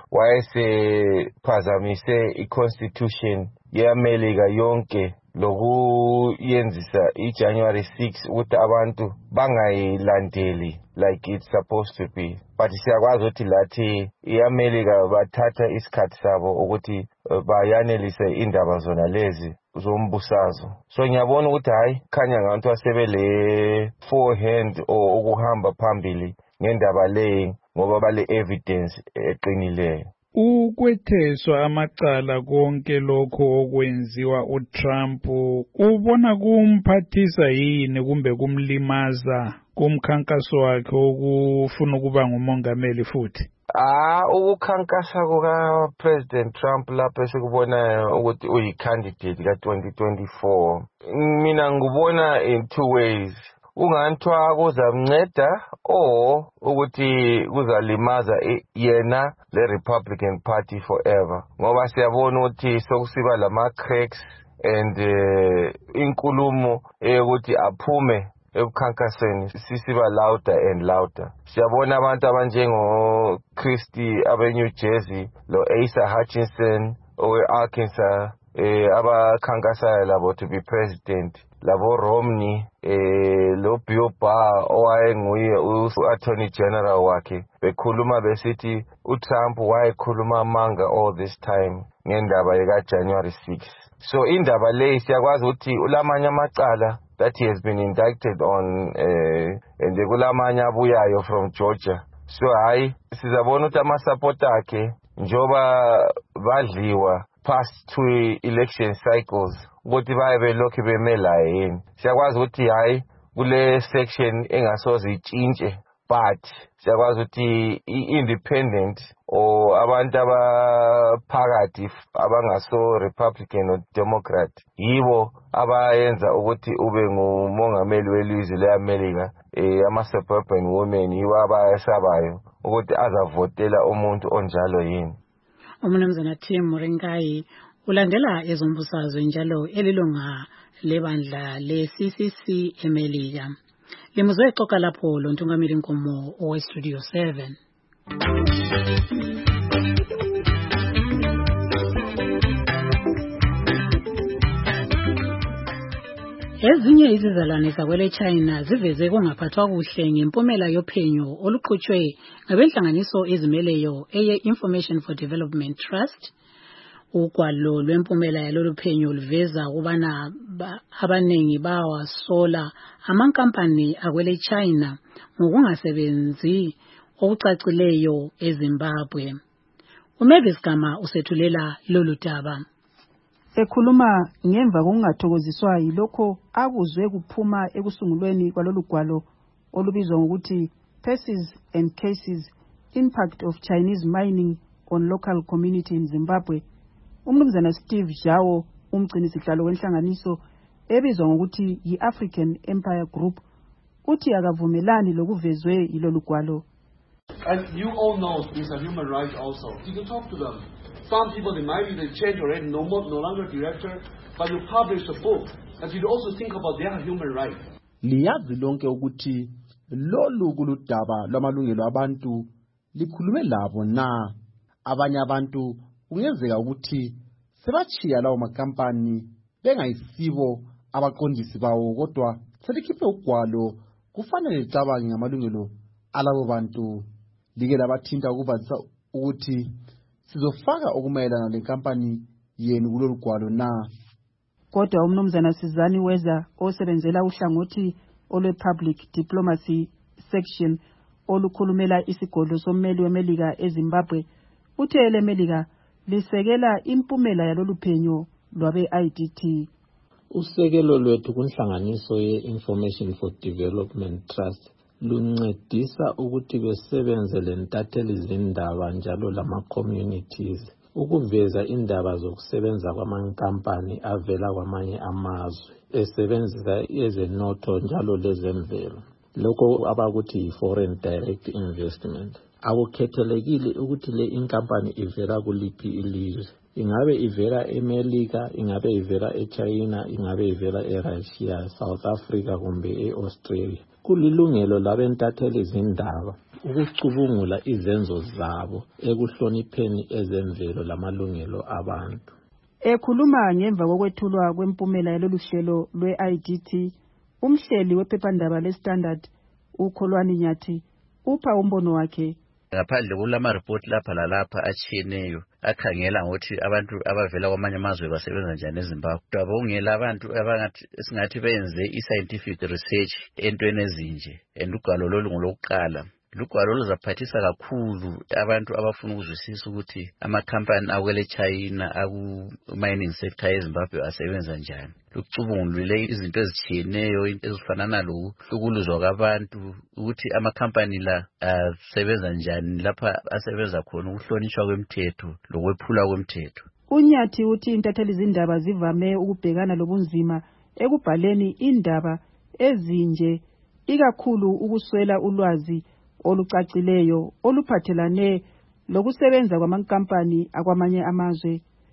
wayesephazamise i-constitution ye-America yonke lokuyenzisa i-January sixth ukuthi abantu bangayilandeli like it's supposed to be. But siyakwazi ukuthi lathi i-America bathatha isikhathi sabo ukuthi bayanelise indaba zona lezi zombusazo. So ngiyabona ukuthi hayi khanya ngabantu asebele forehand or ukuhamba phambili ngendaba le ngoba bale evidence eqinileyo. Ukwetheswa amacala konke lokho okwenziwa uTrump ubona kumphathisa yini kumbe kumlimaza kumkhankaso wakhe okufuna ukuba ngumongameli futhi? Ah ukukhankasa kuka President Trump lapho esikubona ukuthi uyi-candidate ka twenty twenty-four. Mina ngubona in two ways. Unganthiwa kuzamnceda or ukuthi kuzalimaza yena le Republican Party forever ngoba siyabona ukuthi sokusiba lama cracks and uh, inkulumo ukuthi aphume ekukhankaseni sisiba louder and louder. Siyabona abantu abanjengo Christie abe New Jersey lo Asa Hutchinson owe Arkansas eh abakhankasayo labo to be president, labo Romney, eh lo Bill Barr owayenguye u-attorney general wakhe, bekhuluma besithi uTrump wayekhuluma amanga all this time ngendaba yeka January sixth. So indaba le siyakwazi ukuthi ulamanye amacala that he has been indicted on, uh, and kulamanye abuyayo from Georgia. So hayi sizabona ukuthi ama-support akhe njoba badliwa past two election cycles ukuthi baye belokhu bemela yini. Siyakwazi ukuthi hayi kule section engasoze itshintshe, but siyakwazi ukuthi i-independent or abantu abaphakathi abangaso Republican or Democrat yibo abayenza ukuthi ube ngumongameli welizwe le-America. Eh ama-suburban women yibo abayesabayo ukuthi azavotela umuntu onjalo yini. Umnumzana Tim Morengai ulandela ezombusazwe njalo elilunga lebandla le-C C C eMelika. Limuzwe ixoxa lapho lo ntungameli Nkomo owe-Studio seven. Ezinye izizalwane zakwele China ziveze kungaphathwa kuhle ngempumela yophenyo oluqhutshwe ngabenhlanganiso ezimeleyo eye Information for Development Trust. Ugwalo lwempumela yalolu phenyo luveza ukubana abanengi bawasola amankampani akwele China ngokungasebenzi okucacileyo eZimbabwe. uMavis Gama usethulela lolu daba. Ekhuluma ngemva kokungathokoziswa yilokho akuzwe kuphuma ekusungulweni kwalolu gwalo olubizwa ngokuthi Persons and Cases Impact of Chinese Mining on Local Community in Zimbabwe, umnumzana Steve Zhao, umgcinisihlalo wenhlanganiso ebizwa ngokuthi yi-African Empire Group, uthi akavumelani lokuvezwe yilolu gwalo. As you all know, these are human rights also. You can talk to them. Some people, they might be the change already, no more, no longer director, but you publish a book, and you also think about their human rights. Liyazi lonke ukuthi lolu kuludaba lwamalungelo abantu likhulume labo na abanye abantu kuyenzeka ukuthi sebachiya lawo makampani bengayisibo abaqondisi bawo, kodwa selikhiphe ugwalo kufanele licabange ngamalungelo alabo bantu. Like labathinta ukuvazisa ukuthi sizofaka okumayelana lenkampani yenu kulolu gwalo na. Kodwa umnumzana Sizani Weza osebenzela uhlangothi olwe-Public Diplomacy Section olukhulumela isigodlo sommeli weMelika eZimbabwe uthe eleMelika lisekela impumela yalolu phenyo lwabe-I D T. Usekelo lwethu kunhlanganiso ye-Information for Development Trust luncedisa ukuthi besebenze lentatheli zindaba njalo lama-communities ukuveza indaba zokusebenza kwamankampani avela kwamanye amazwe esebenzisa ezenotho njalo lezemvelo, lokho abakuthi yi-foreign direct investment. Akukhethelekile ukuthi le inkampani ivela kuliphi ilizwe, ingabe ivela eMelika, ingabe ivela eChina, ingabe ivela eRussia, South Africa kumbe eAustralia. Kulilungelo labentatheli zindaba ukucubungula izenzo zabo ekuhlonipheni ezemvelo lamalungelo abantu. Ekhuluma ngemva kokwethulwa kwempumela yalolu hlelo lwe-I D T, umhleli wephephandaba leStandard uKholwani Nyathi upha umbono wakhe. Ngaphandle kulama report lapha lalapha atshiyeneyo akhangela ngokuthi abantu abavela kwamanye amazwe basebenza njani eZimbabwe. Dabongela abantu abangathi singathi benze i-scientific research entweni ezinje, endugalo lolu ngolokuqala. Lugwalo luzaphathisa kakhulu abantu abafuna ukuzwisisa ukuthi amakhampani akwele China aku mining sector eZimbabwe asebenza njani. Lucubungulile izinto ezitshiyeneyo ezifana nalokuluzwa kwabantu ukuthi amakhampani la asebenza njani lapha asebenza khona, ukuhlonishwa kwemthetho lokwephula kwemthetho. uNyathi uthi intatheli zindaba zivame ukubhekana lobunzima ekubhaleni indaba ezinje, ikakhulu ukuswela ulwazi olucacileyo oluphathelane lokusebenza kwamankampani akwamanye amazwe.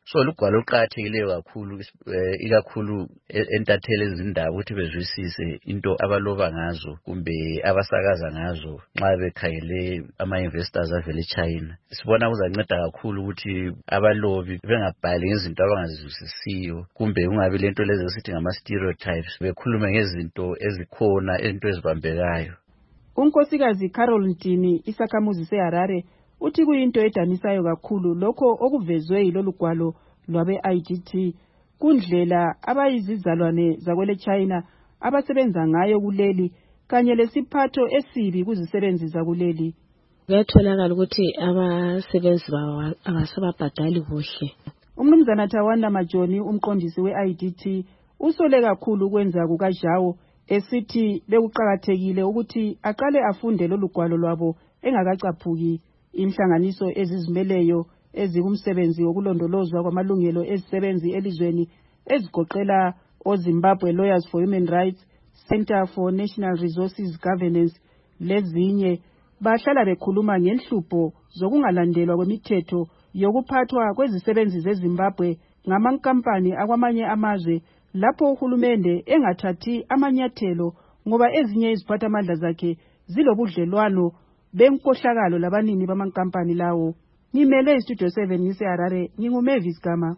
so lugwalo luqakathekileyo kakhulu ikakhulu entatheli ezindaba ukuthi bezwisise into abaloba ngazo kumbe abasakaza ngazo nxa bekhangele ama-investors avele eChina. Sibona kuzanceda kakhulu ukuthi abalobi bengabhali ngezinto abangazizwisisiyo kumbe kungabi lento lezi esithi ngama-stereotypes, bekhulume ngezinto ezikhona, izinto ezibambekayo. Unkosikazi Carol Ntini, isakhamuzi seHarare, uthi kuyinto edanisayo kakhulu lokho okuvezwe yilolu gwalo lwabe-I D T kundlela abayizizalwane zakwele China abasebenza ngayo kuleli kanye lesiphatho esibi kuzisebenzi zakuleli. Kuyatholakala ukuthi abasebenzi bawo abasababhadali kuhle. Umnumzana Tawanda Majoni, umqondisi we-I D T, usole kakhulu ukwenza kukaJawo, esithi bekuqakathekile ukuthi aqale afunde lolu gwalo lwabo engakacaphuki. Inhlanganiso ezizimeleyo ezikumsebenzi wokulondolozwa kwamalungelo ezisebenzi elizweni ezigoqela oZimbabwe Lawyers for Human Rights, Center for National Resources Governance lezinye bahlala bekhuluma ngenhlupho zokungalandelwa kwemithetho yokuphathwa kwezisebenzi zeZimbabwe ngamankampani akwamanye amazwe lapho uhulumende engathathi amanyathelo ngoba ezinye iziphathamandla zakhe zilobudlelwano benkohlakalo labanini bamankampani lawo. Ngimele iStudio seven ngiseHarare, nginguMavis Gama.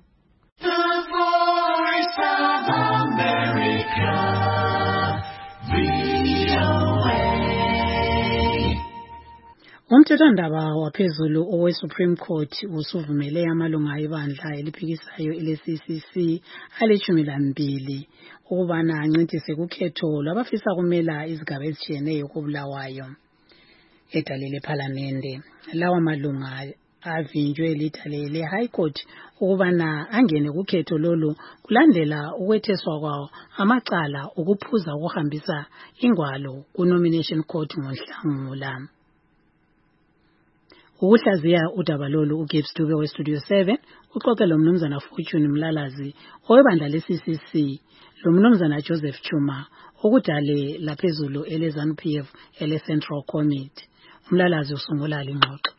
Umthethwandaba waphezulu owe-Supreme Court usuvumele amalunga ebandla eliphikisayo ele-C C C alishumi lambili ukubana ancintise kukhetho lwabafisa kumela izigaba ezitshiyeneyo koBulawayo edale lephalamende. Lawa malunga avinjwe lidale le-High Court ukubana angene kukhetho lolu kulandela ukwetheswa kwawo amacala ukuphuza ukuhambisa ingwalo ku-Nomination Court ngoNhlangula. Ukuhlaziya udaba lolu uGibbs Dube weStudio seven uxoxe lo mnumzana Fortune Mlalazi owebandla le-C C C, lo mnumzana Joseph Chuma okudale laphezulu ele-ZANU P F ele-Central Committee. Umlalazi usungula lingxoxo.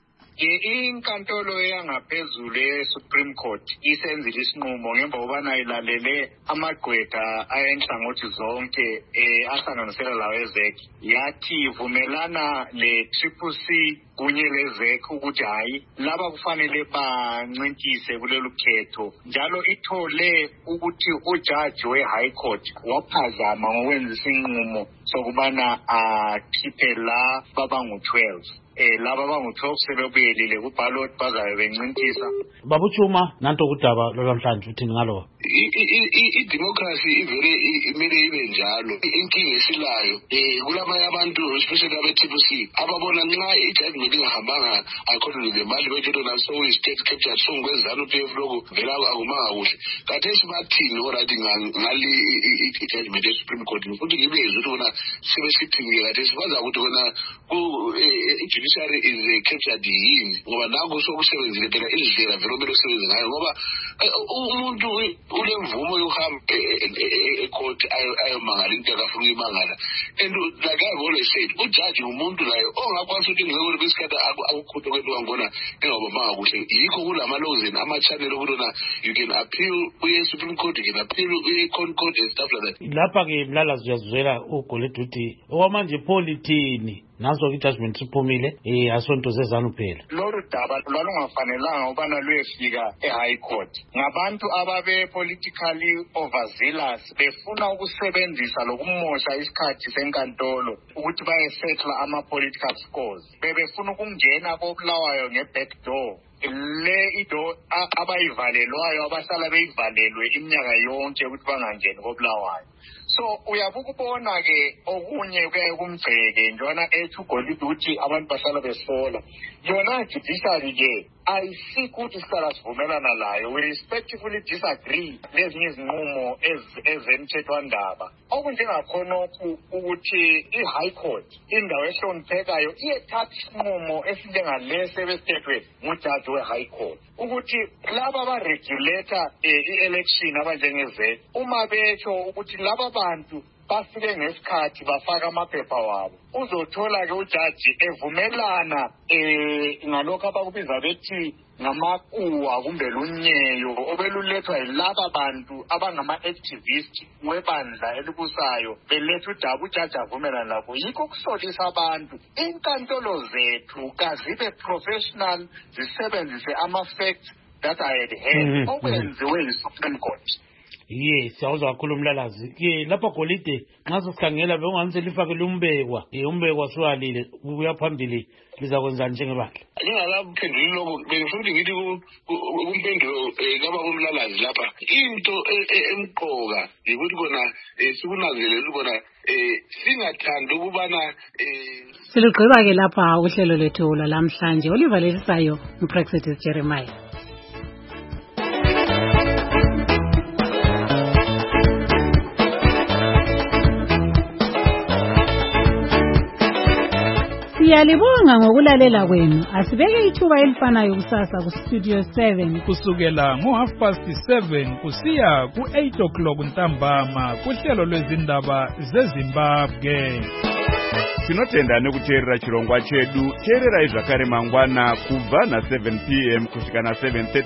Inkantolo yangaphezulu e-Supreme Court isenzile isinqumo ngemva kobana ilalele amagqwetha ayenhlangothi zonke ahlanganisela lawo ezek, yathi ivumelana le-Triple C kunye lezek ukuthi hayi laba kufanele bancintise kulelu khetho, njalo ithole ukuthi ujaji we-High Court waphazama ngokwenza isinqumo sokubana akhiphe la babangu-twelve. Eh laba bangu-twelve sebebuyelile kubhalot bazabe bencintisa. Babuchuma nanto kudaba lolwamhlanje uthini ngalo? I-democracy ivele imele ibe njalo. Inkinga esilayo eh kulamanye abantu especially abe-Triple C ababona nxa ijudgment ingahambanga according to the mali bethetho naso i-state captured song kweZANU P F lokho vele akumanga kuhle. Kathesi bathini orathi ngali i-judgment ye-Supreme Court futhi ngibezwe ukuthi bona sebesithingile kathesi baza ukuthi bona judiciary is captured yini ngoba nango sokusebenzile phela indlela vele omele usebenze ngayo ngoba umuntu ulemvumo yokuhamba e-court ayomangala into akafuna uyimangala. And like I've always said, ujaji umuntu layo ongakwazi ukuthi ngeke besikhathi akukhutho kwento wangona engabamanga kuhle. Yikho kulamalozini ama-channel okutona you can appeal uye Supreme Court, you can appeal uye Court and stuff like that. Lapha ke Mlalazi uyazizwela uGolide uthi okwamanje polithini nazo i-judgment siphumile eh asonto zeZANU phela. Lolu daba lwalungafanelanga ubana luyefika e-High Court. Ngabantu ababe politically overzealous befuna ukusebenzisa lokumosha isikhathi senkantolo ukuthi bayesettle ama-political scores. Bebefuna ukungena koBulawayo nge-back door. Le ido abayivalelwayo abahlala beyivalelwe iminyaka yonke ukuthi bangangeni koBulawayo. So uyabuka ubona ke okunye ke kumgceke njona ethi uGolide ukuthi abantu bahlala besola. Yona judiciary ke ayisiki ukuthi sihlala sivumelana layo. We respectfully disagree lezinye izinqumo ezemthethwandaba. Okunjengakhona ukuthi i-High Court indawo ehloniphekayo iyethatha isinqumo esinjengalesi ebesithethwe ngujaji we-High Court ukuthi laba abaregulator i-election abanjengeze uma betho ukuthi laba bantu bafike ngesikhathi bafaka amaphepha wabo. Uzothola ke ujaji evumelana eh ngalokho abakubiza bethi ngamakuwa kumbe lunyeyo obelulethwa yilaba bantu abangama-activist webandla elibusayo beletha udaba ujaji avumelana lakho. Yikho kusolisa abantu inkantolo zethu kazibe professional, zisebenzise ama-facts that I had heard okwenziwe yi-Supreme Court. Yes, siyawuzwa kakhulu umlalazi. Ke lapha golide nxa sikhangela bekungathi lifake umbekwa, eh umbekwa swalile ubuya phambili liza kwenza njengebandla. Ngingalaphenduli lokho bengifuna ukuthi ngithi kumpendulo kaba kumlalazi lapha into emqoka ukuthi kona sikunanzelele ukubona singathanda ukubana Silugqiba ke lapha uhlelo lethu lamhlanje olivalisayo uPrexit Jeremiah. Siyalibonga ngokulalela kwenu. Asibeke ithuba elifanayo kusasa ku Studio seven kusukela ngo half past seven kusiya ku eight o'clock ntambama kuhlelo lwezindaba zeZimbabwe. Tinotenda nekuteerera chirongwa chedu. Teererai zvakare mangwana kubva na seven p m kusvika na seven thirty